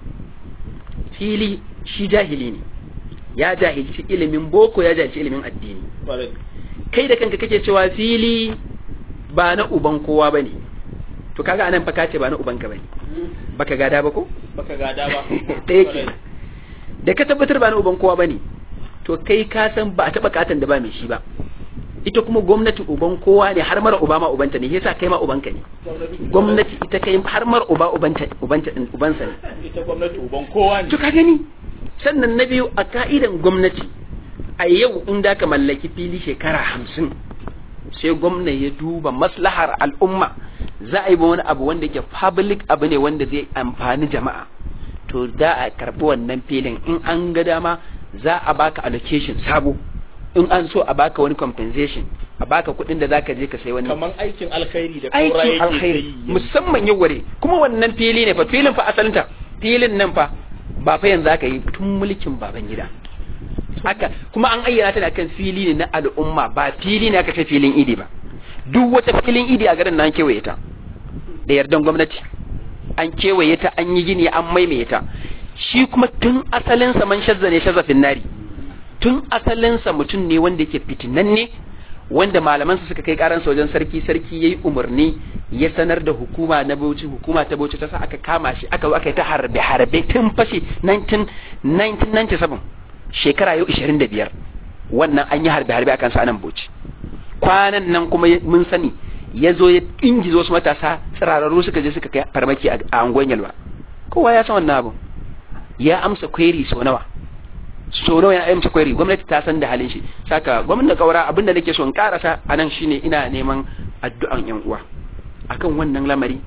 fili shi jahili ne, ya jahilci ilimin boko, ya jahilci ilimin addini. Kai da kanka kake cewa fili ba na uban kowa bane, to kaga anan fa kace ba na uban ka bane, baka gada ba ko? Baka gada ba. Ta yake da ka tabbatar ba na uban kowa bane, to kai ka san ba a taba katan da ba mai shi ba. Ita kuma gwamnati uban kowa ne, har mara uba ma ubanta ne, yasa kai ma ubanka ne. Gwamnati ita kai har mara uba ubansa ne. Ita gwamnati uban kowa ne. To ka gani, sannan na biyu a ka'idan gwamnati a yau in da ka mallaki fili shekara 50 sai gwamna ya duba maslahar al'umma, za a yi wani abu wanda ke public abu ne wanda zai amfani jama'a, to da a karɓi wannan filin, in an ga dama za a baka allocation sabo, in an so a baka wani compensation, a baka kuɗin da zaka je ka sai wani kaman aikin alkhairi da aikin alkhairi musamman yaware. Kuma wannan fili ne fa, filin fa asalinta filin nan fa ba fa yanzu aka yi tun mulkin baban gida haka, kuma an ayyana ta da kan fili ne na al'umma, ba fili ne aka ce filin idi ba. Duk wata filin idi a garin nan kewaye ta da yardan gwamnati, an kewaye ta, an yi gini, an maimaye ta. Shi kuma tun asalinsa man shazza ne shazafin nari, tun asalinsa mutum ne wanda yake fitinanne, wanda malamansa suka kai karansa wajen sarki yayi umarni ya sanar da hukuma ta Bauchi ta sa aka kama shi, aka yi ta harbe tun fashi 1997, shekara yau 25 wannan an yi harbe akan sa nan Bauchi. Kwanan nan kuma mun sani ya zo ya ingizo wasu matasa tsirararru suka je suka kai farmaki a angon Yalwa. Kowa ya san wannan abu, ya amsa query sau nawa ya amsa query, gwamnati ta san da halin shi. Saka gwamnati Kaura, abinda nake so in karasa anan shine ina neman addu'an yan uwa akan wannan lamari,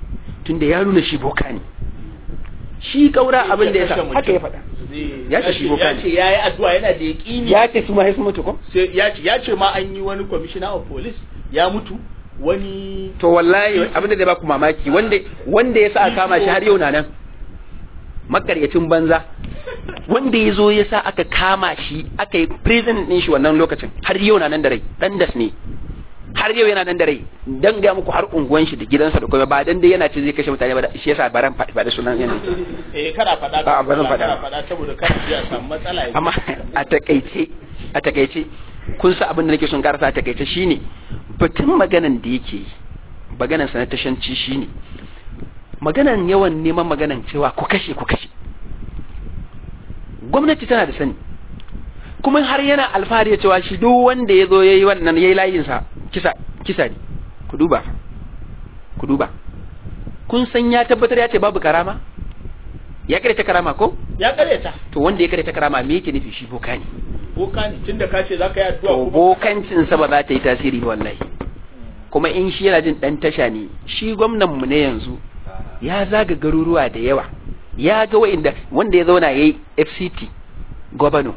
tunda ya nuna shi boka ne. Shi Kaura abin da ya sa haka ya faɗa, ya ce shi boka ne, ya yi addu'a yana da yaƙini, ya ce su ma sai su mutu ko, sai ya ce ma an yi wani commissioner of police ya mutu wani. to wallahi abin da zai baku mamaki wanda ya sa aka kama shi har yau na nan, makaryacin banza, wanda ya zo ya sa aka kama shi aka yi prison din shi wannan lokacin har yau na nan da rai, dan das ne har yau yana nan da rai, dan ga muku har unguwan shi da gidansa da kuma ba dan dai yana ce zai kashe mutane ba, shi yasa baran faɗi sunan yana kada faɗa ba bazan faɗa saboda kada ya samu matsala. Amma a takeice kun sa abin da nake son karasa a takeice shine batun maganan da yake maganan sa na tashanci shine maganan yawan neman maganan cewa ku kashe gwamnati tana da sani, kuma har yana alfahari cewa shi duk wanda ya zo yayi wannan yayi layin sa kisa ne. Ku duba kun san ya tabbatar ya ce babu karama, ya karanta karama ko ya karanta, to wanda ya karanta karama me yake nufi? Shi boka ne tunda ka ce zaka yi addu'a to bokancin sa ba za ta yi tasiri ba wallahi. Kuma in shi yana jin dan tasha ne, shi gwamnan mu ne yanzu ya zaga garuruwa da yawa, ya ga wanda ya zauna yayi FCT governor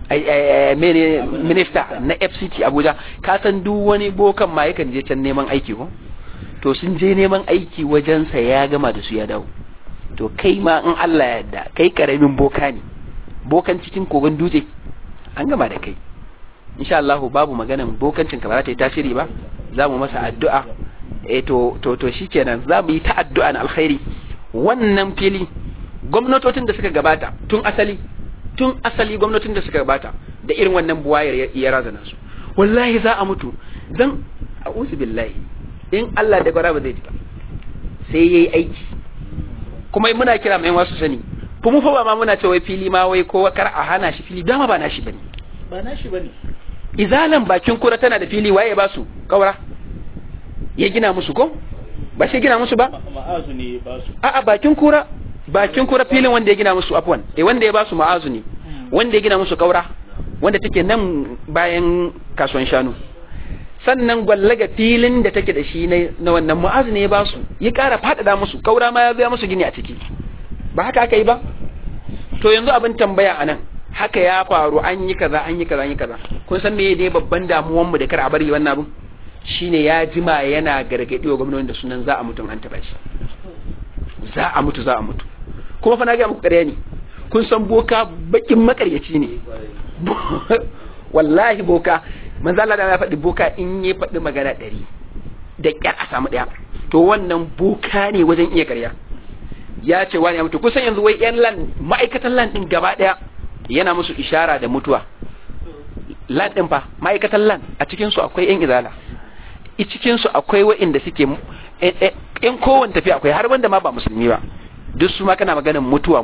minista na FCT Abuja, ka san duk wani bokan ma yakan je can neman aiki ko, to sun je neman aiki wajensa ya gama da su ya dawo. To kai ma in Allah ya yarda kai karamin boka ne, bokan cikin kogon dutse an gama da kai. Insha Allah babu maganan bokancin ka ba za ta yi tasiri ba, za mu masa addu'a. To shikenan za mu yi ta addu'a na alkhairi. Wannan fili gwamnatocin da suka gabata tun asali gwamnatin da suka gabata da irin wannan buwayar ya razana su, wallahi za a mutu zan a'udhu billahi, in Allah da gwara ba zai ba sai yayi aiki. Kuma muna kira mai wasu sani, kuma fa ba ma muna cewa fili ma wai ko kar a hana shi fili, dama ba nashi bane. Izalan bakin kura tana da fili, waye ba su? Kaura ya gina musu ko ba shi gina musu ba, ma'azu ne ba su. A'a bakin kura filin wanda ya gina musu afwan wanda ya ba su ma'azu ne, wanda ya gina musu Kaura wanda take nan bayan kasuwan shanu. Sannan gwallaga filin da take da shi na wannan ma'azu ne ya ba su, ya ƙara faɗaɗa musu, Kaura ma ya biya musu gini a ciki, ba haka aka yi ba? To yanzu abin tambaya anan, haka ya faru, an yi kaza. Kun san meye ne babban damuwan mu da kar a bari wannan abin? Shine ya jima yana gargadi wa gwamnati da sunan za a mutu an taba shi, za a mutu. Kuma fa na ga muku ƙarya ne, kun san boka bakin makaryaci ne. Wallahi boka, manzo Allah da ya faɗi boka in ya faɗi magana 100 da ƙyar a samu ɗaya, to wannan boka ne wajen iya ƙarya. Ya ce wani ya mutu, kusan yanzu wai yan ma'aikatan land din gaba ɗaya yana musu ishara da mutuwa. Land din fa ma'aikatan land a cikin su akwai yan izala, a cikin su akwai waɗanda suke in kowanne tafi akwai, har wanda ma ba musulmi ba, duk su ma kana maganar mutuwa.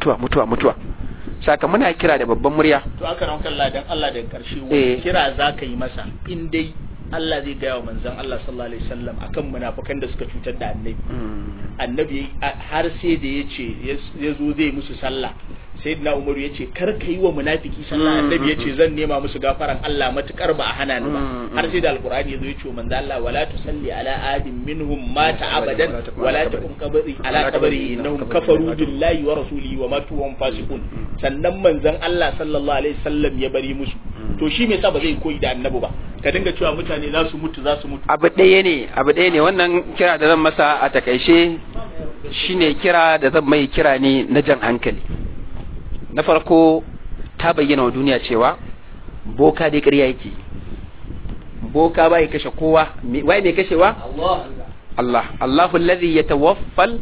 Saka muna kira da babban murya. To aka ran kalla dan Allah da karshe wani kira zaka yi masa in dai Allah zai gaya wa manzon Allah sallallahu alaihi wasallam akan munafikan da suka cutar da annabi har sai da yace yazo zai musu sallah, sayyidina Umar yace kar ka yi wa munafiki sallah, annabi yace zan nema musu gafaran Allah matukar ba a hana ni ba, har sai da alqur'ani yazo yace manzon Allah wala tusalli ala ahadin minhum mata abadan wala taqum qabri ala qabri innahum kafaru billahi wa rasulihi wa matu wa hum fasiqun. Sannan manzon Allah sallallahu alaihi wasallam ya bari musu, to shi me yasa ba zai koyi da annabi ba, ka dinga cewa mutane za su mutu. Abu ɗaya ne wannan kira da zan masa a takaice shine kira da zan mai kira ne na jan hankali. Na farko ta bayyana wa duniya cewa boka dai ƙarya yake, boka bai kashe kowa, wai mai kashewa? Allahu allazi yatawaffal.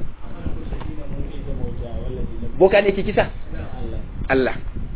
Boka ne ke kisa? Allah.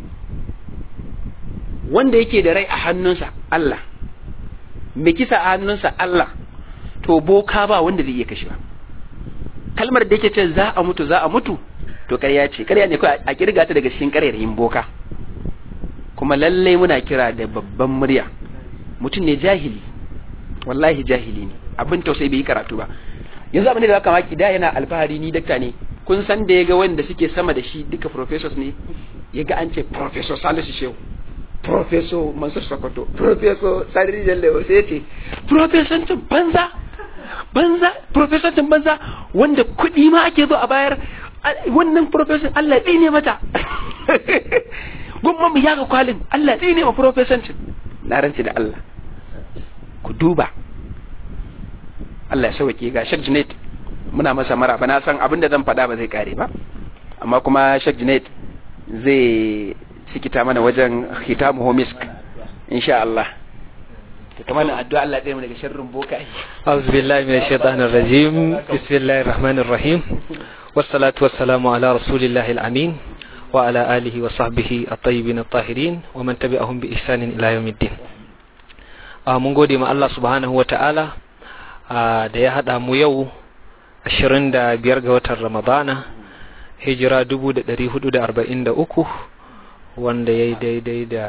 Wanda yake da rai a hannunsa Allah, mai kisa a hannunsa Allah, to boka ba wanda zai iya kashewa. Kalmar da yake ce za a mutu to ƙarya ce, ƙarya ne kawai a kirga ta daga cikin ƙarairayin boka. Kuma lallai muna kira da babban murya, mutum ne jahili, wallahi jahili ne, abin tausayi bai yi karatu ba. Yanzu abin da zaka maki da yana alfahari ni dakta ne, kun san da yaga wanda suke sama da shi duka professors ne, yaga an ce Professor Salisu Shehu, Professor Mansur Sokoto, Professor Sani Jallewa, sai ya ce Professor banza banza professor din banza wanda kuɗi ma ake zo a bayar wannan professor Allah ya tsine mata gwamma mu yaga kwalin Allah ya tsine ma professor din na rantsi da Allah ku duba Allah ya sauke ga Sheikh Junaid muna masa maraba na san abinda zan faɗa ba zai kare ba amma kuma Sheikh Junaid zai sikita mana wajen khitamu misk insha Allah kamar addu'a Allah ya mu daga sharrin bokai a'udhu billahi minash shaitanir rajim bismillahir rahmanir rahim wassalatu wassalamu ala rasulillahil amin wa ala alihi wa sahbihi at-tayyibin at-tahirin wa man tabi'ahum bi ihsanin ila yawmiddin. Mun gode ma Allah subhanahu wa ta'ala da ya hada mu yau 25 ga watan Ramadana hijira 1443 wanda ya yi daidai da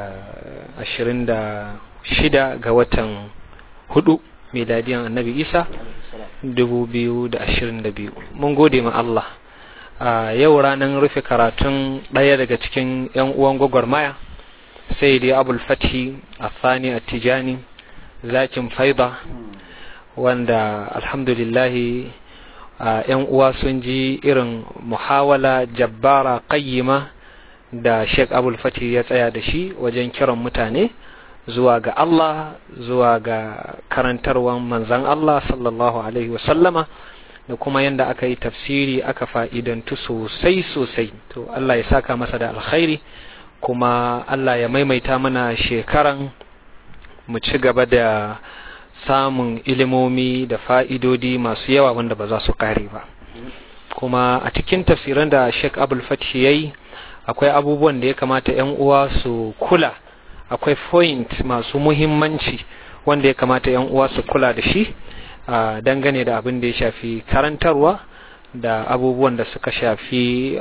26 ga watan 4 miladiyan annabi Isa 2022. Mun gode ma Allah. Yau ranar rufe karatun ɗaya daga cikin 'yan uwan gwagwarmaya sai dai Abul Fathi Athani At-Tijani zakin faida wanda alhamdulillahi 'yan uwa sun ji irin muhawala jabbara qayyima da Sheikh Abul Fatih ya tsaya da shi wajen kiran mutane zuwa ga Allah, zuwa ga karantarwan manzan Allah sallallahu alaihi wasallama, da kuma yanda aka yi tafsiri aka fa'idantu sosai sosai. To Allah ya saka masa da alkhairi, kuma Allah ya maimaita mana shekaran mu ci gaba da samun ilimomi da fa'idodi masu yawa wanda ba za su kare ba. Kuma a cikin tafsirin da Sheikh Abul Fatih yayi akwai abubuwan da ya kamata 'yan uwa su kula, akwai point masu muhimmanci wanda ya kamata 'yan uwa su kula da shi dangane da abin da ya shafi karantarwa da abubuwan da suka shafi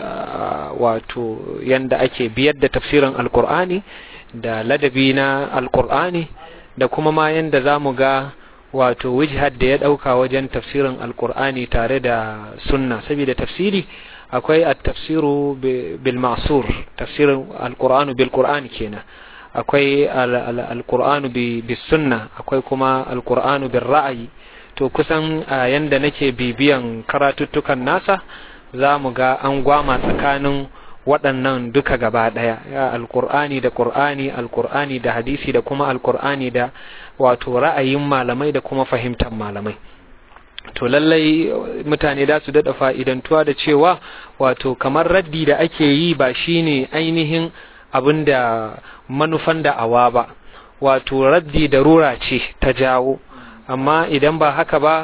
wato yanda ake biyar da tafsirin alkur'ani da ladabi na alkur'ani, da kuma ma yanda za mu ga wato wijhad da ya ɗauka wajen tafsirin alkur'ani tare da sunna, saboda tafsiri akwai at-tafsiru bil ma'sur, tafsirin alqur'anu bil qur'ani kenan, akwai alqur'anu bis sunna, akwai kuma alqur'anu bil ra'yi. To kusan yanda nake bibiyan karatuttukan nasa zamu ga an gwama tsakanin waɗannan duka gaba ɗaya, alqur'ani da qur'ani, alqur'ani da hadisi, da kuma alqur'ani da wato ra'ayin malamai da kuma fahimtar malamai. To lallai mutane da su daɗa fa'idantuwa da cewa wato kamar raddi da ake yi ba shine ainihin abin da manufan da'awa ba, wato raddi da rura ce ta jawo, amma idan ba haka ba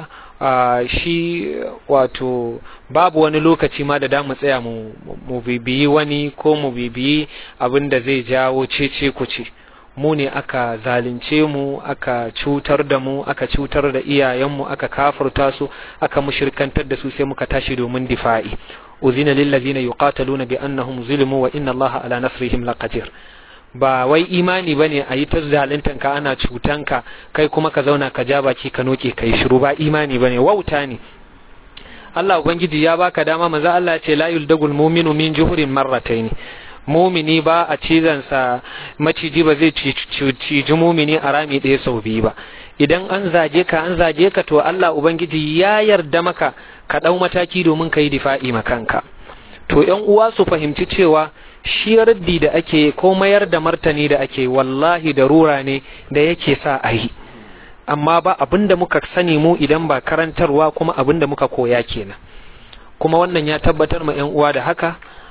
shi wato babu wani lokaci ma da damu tsaya mu bibiyi wani ko mu bibiyi abin da zai jawo cece kuce. Mu ne aka zalunce mu, aka cutar da mu, aka cutar da iyayenmu, aka kafurta su, aka mushrikantar da su, sai muka tashi domin difa'i. Uzina lil ladina yuqataluna bi annahum zulimu wa inna Allaha ala nasrihim laqadir. Ba wai imani bane ayi ta zaluntan ka, ana cutan ka, kai kuma ka zauna ka ja baki ka noke kai shiru, ba imani bane, wauta ne. Allah ubangiji ya baka dama, manzo Allah ya ce la yuldagul mu'minu min juhurin marrataini. Mumini ba a cizansa, maciji ba zai ciji mumini a rami ɗaya sau biyu ba. Idan an zage ka to Allah Ubangiji ya yarda maka ka ɗau mataki domin ka yi difa'i makanka. To ‘yan uwa su fahimci cewa shi raddi da ake ko mayar da martani da ake wallahi da rura ne da yake sa a yi. Amma ba abin da muka sani mu idan ba karantarwa, kuma abin da muka koya kenan. Kuma wannan ya tabbatar ma ‘yan uwa da haka.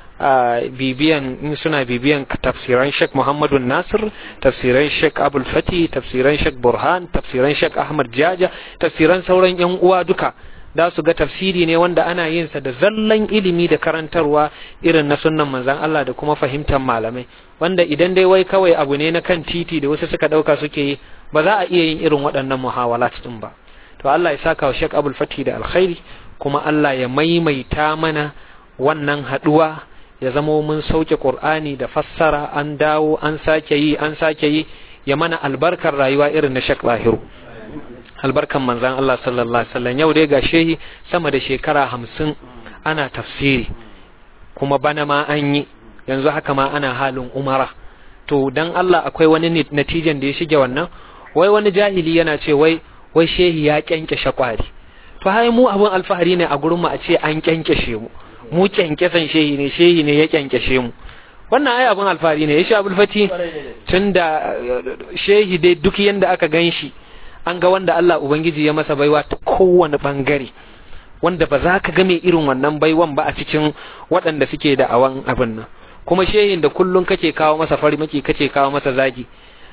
Bibiyan in suna bibiyan tafsiran Sheikh Muhammadu Nasir, tafsiran Sheikh Abul Fatih, tafsiran Sheikh Burhan, tafsiran Sheikh Ahmad Jaja, tafsiran sauran yan uwa duka, da su ga tafsiri ne wanda ana yin sa da zallan ilimi da karantarwa irin na sunnan manzon Allah da kuma fahimtar malamai, wanda idan dai wai kawai abu ne na kan titi da wasu suka dauka suke yi, ba za a iya yin irin waɗannan muhawalat din ba. To Allah ya saka wa Sheikh Abul Fatih da alkhairi, kuma Allah ya maimaita mana wannan haduwa, ya zama mun sauke Qur'ani da fassara, an dawo an sake yi, ya mana albarkar rayuwa irin na Sheikh Lahiru, albarkan manzan Allah sallallahu alaihi wasallam. Yau dai ga shehi sama da shekara 50 ana tafsiri, kuma bana ma an yi, yanzu haka ma ana halin umara. To dan Allah akwai wani natijan da ya shige wannan? Wai wani jahili yana ce wai shehi ya kyankyashe kwari. to hai mu abun alfahari ne a gurin mu a ce an kyankyashe mu kyankyasan shehi ne ya kyankyashe mu, wannan ai abun alfahari ne. ya sha abulfati tunda shehi dai duk yanda aka ganshi an ga wanda Allah ubangiji ya masa baiwa ta kowane bangare, wanda ba za ka ga mai irin wannan baiwan ba a cikin waɗanda suke da awan abin nan. kuma shehin da kullun kake kawo masa farmaki kake kawo masa zagi,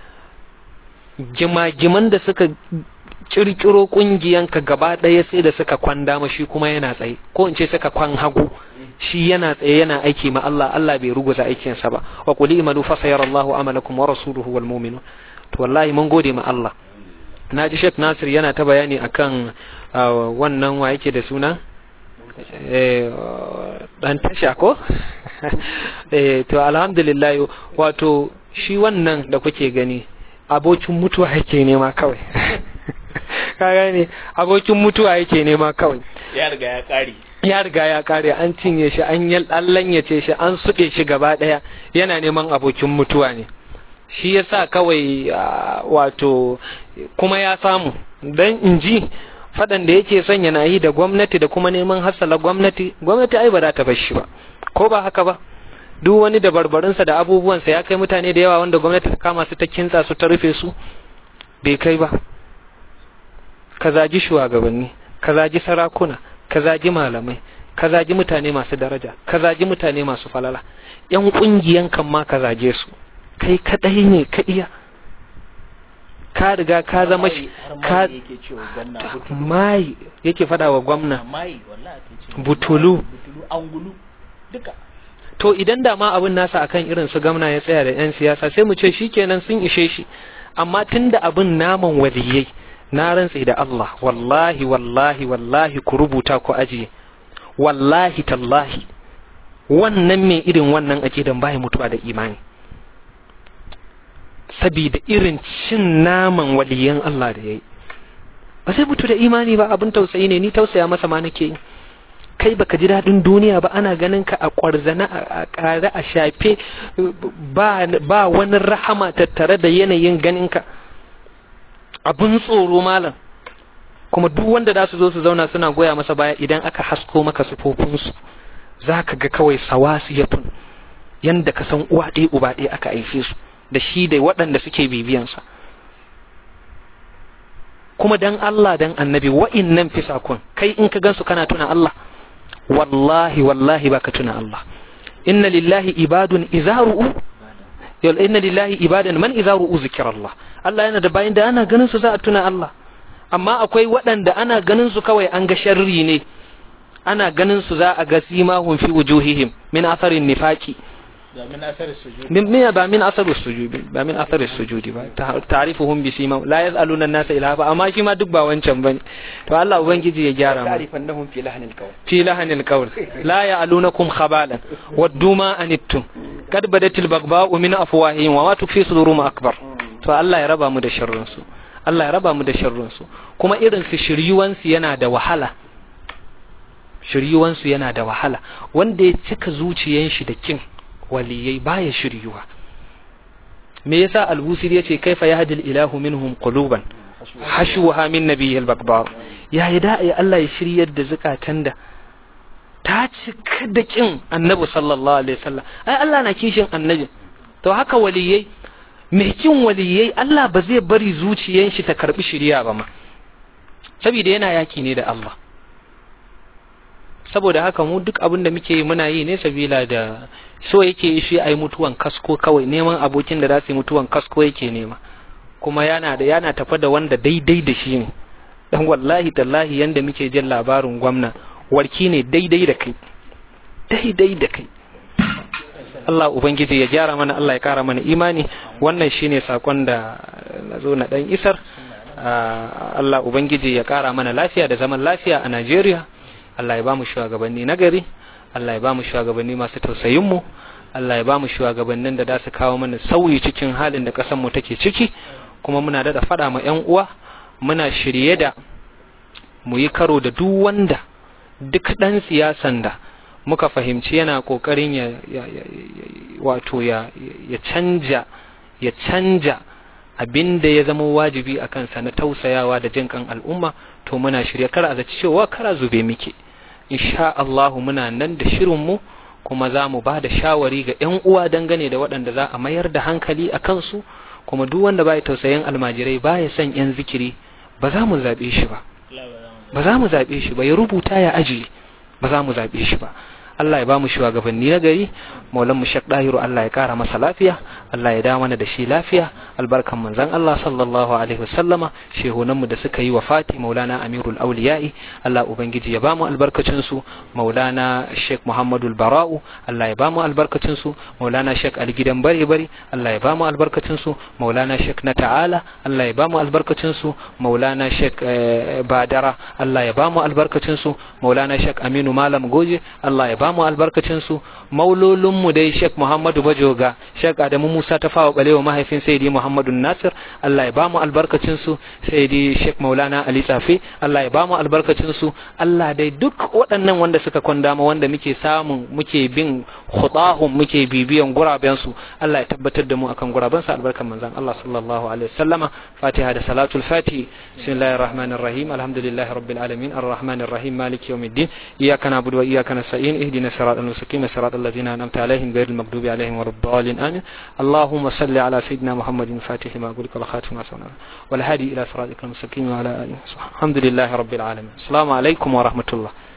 giman da suka kirkiro kungiyanka gaba ɗaya sai da suka kwanda mashi kuma yana tsaye, ko in ce suka kwan hagu shi yana tsaye yana aiki ma Allah, Allah bai ruguza aikinsa ba. wa qul imalu fa sayarallahu amalakum wa rasuluhu wal mu'minun. to wallahi mun gode ma Allah. naji Sheikh Nasir yana ta bayani akan wannan wa yake da suna dan tasha ko to alhamdulillah, wato shi wannan da kuke gani abokin mutuwa yake nema kawai ka gane, abokin mutuwa yake nema kawai, ya riga ya kare an cinye shi, an lanyace shi, an suɗe shi gaba ɗaya, yana neman abokin mutuwa ne. shi yasa kawai wato kuma ya samu, dan inji fadan da yake son yana yi da gwamnati da kuma neman hasala gwamnati ai ba za ta bar shi ba, ko ba haka ba. duk wani da barbarinsa da abubuwansa ya kai mutane da yawa wanda gwamnati ta kama su ta kintsa su ta rufe su, bai kai ba. ka zagi shugabanni, ka zagi sarakuna, ka zagi malamai, ka zagi mutane masu daraja, ka zagi mutane masu falala, yan kungiyan kan ma ka zage su, kai kadai ne ka iya, ka riga ka zama shi, ka mai yake fada wa gwamna butulu angulu duka. to idan da ma abin nasa akan irin su gwamna ya tsaya da yan siyasa sai mu ce shikenan sun ishe shi, amma tunda abin naman waliyai, na rantsi da Allah, wallahi wallahi wallahi ku rubuta ku ajiye, wallahi tallahi wannan mai irin wannan akidan bai mutuwa da imani, sabida irin cin naman waliyan Allah da yayi ba sai mutu da imani ba. abin tausayi ne, ni tausaya masa ma nake yi. kai baka ji dadin duniya ba, ana ganin ka a kwarzana, a kare, a shafe, ba wani rahama tattare da yanayin ganin ka, abun tsoro malam. kuma duk wanda za su zo su zauna suna goya masa baya, idan aka hasko maka sufofinsu za ka ga kawai sawasiyatun, yanda ka san uwa ɗaya uba ɗaya aka haife su da shi da waɗanda suke bibiyansa. kuma dan Allah dan annabi wa'innan fisakun, kai in ka gansu kana tuna Allah? wallahi wallahi baka tuna Allah. inna lillahi ibadun idza ru'u, inna lillahi ibadan man idza ru'u zikrallah. Allah yana da bayin da ana ganin su za a tuna Allah, amma akwai waɗanda ana ganin su kawai an ga sharri ne, ana ganin su za a ga simahum fi wujuhihim min atharin nifaqi, من أثر السجود من أثر السجود من أثر السجود تعرفهم بسيماهم لا يسألون الناس إلها أما شيء ما دب وانشم بني فالله وانجي يجارم تعرفنهم في لحن القول لا يعلونكم خبالا ودوا ما أنتم قد بدت البغضاء من أفواههم وما تخفي صدورهم أكبر فالله يربى مد شرنسو الله يربى مد شرنسو كما إذن في شريوانس ينادى وحلا shiryuwansu yana da wahala, wanda ya cika zuciyan shi da kin waliyai baya shiryuwa. me yasa al-Busiri yace kaifa yahdil ilahu minhum quluban hashuha min nabiyil baqba, ya yada ai Allah ya shiryar da zakatan da ta cika da kin annabi sallallahu alaihi wasallam. ai Allah na kishin annabi, to haka waliyai, mai kin waliyai Allah ba zai bari zuciyan shi ta karbi shiriya ba ma, saboda yana yaki ne da Allah. saboda haka mu duk abin da muke yi muna yi ne sabila da so yake shi ai mutuwan kasko kawai, neman abokin da za su yi mutuwan kasko yake nema, kuma yana tafa da wanda daidai da shi ne. dan wallahi tallahi yanda muke jin labarin gwamna warki ne daidai da kai, daidai da kai. Allah ubangiji ya gyara mana, Allah ya kara mana imani. wannan shine sakon da nazo na dan isar. Allah ubangiji ya kara mana lafiya da zaman lafiya a Najeriya. Allah ya ba mu shugabanni nagari, Allah ya ba mu shugabanni masu tausayin mu, Allah ya ba mu shugabannin da za su kawo mana sauyi cikin halin da ƙasar mu take ciki. kuma muna da faɗa ma ƴan uwa, muna shirye da mu yi karo da duk wanda, duk ɗan siyasan da muka fahimci yana ƙoƙarin ya canja abinda ya zama wajibi a kansa na tausayawa da jin kan al'umma to muna shirye, kar a zaci cewa kara zube muke. Insha Allah muna nan da shirin mu, kuma za mu ba da shawari ga 'yan uwa dangane da waɗanda za a mayar da hankali a kansu, kuma duk wanda bai tausayin almajirai baya son 'yan zikiri ba za mu zaɓe shi ba, ba za mu zaɓe shi ba, ya rubuta ya ajiye, ba za mu zaɓe shi ba. Allah ya ba mu shugabanni na gari, maulan mu Sheikh Dahiru Allah ya kara masa lafiya, Allah ya da mana da shi lafiya, albarkan manzon Allah sallallahu alaihi wasallama, shehunan mu da suka yi wafati, maulana Amirul Awliya'i, Allah ubangiji ya ba mu albarkacin su, maulana Sheikh Muhammadul Bara'u, Allah ya ba mu albarkacin su, maulana Sheikh Ali Gidan Bare Bare, Allah ya ba mu albarkacin su, maulana Sheikh na Ta'ala, Allah ya ba mu albarkacin su, maulana Sheikh Badara, Allah ya ba mu albarkacin su, maulana Sheikh Aminu Malam Goje, Allah ya ba mu albarkacin su, maulolin mu dai Sheikh Muhammadu Bajoga, Sheikh Adamu Musa Tafawa Balewa mahaifin Sayyidi Muhammadu Nasir, Allah ya ba mu albarkacin su, Sayyidi Sheikh Maulana Ali Tsafi, Allah ya ba mu albarkacin su, Allah dai duk waɗannan wanda suka kwandama, wanda muke samun, muke bin khutahum, muke bibiyan guraben su, Allah ya tabbatar da mu akan guraben sa, albarkan manzon Allah sallallahu alaihi wasallama. Fatiha da salatul Fatihi. Bismillahir rahmanir rahim, alhamdulillahi rabbil alamin, arrahmanir rahim, maliki yawmiddin, iyyaka na'budu wa iyyaka nasta'in, اهدنا الصراط المستقيم صراط الذين أنعمت عليهم غير المغضوب عليهم ولا الضالين آمين. اللهم صل على سيدنا محمد الفاتح لما أغلق والخاتم لما سبق والهادي إلى صراطك المستقيم وعلى آله وصحبه. الحمد لله رب العالمين. السلام عليكم ورحمة الله.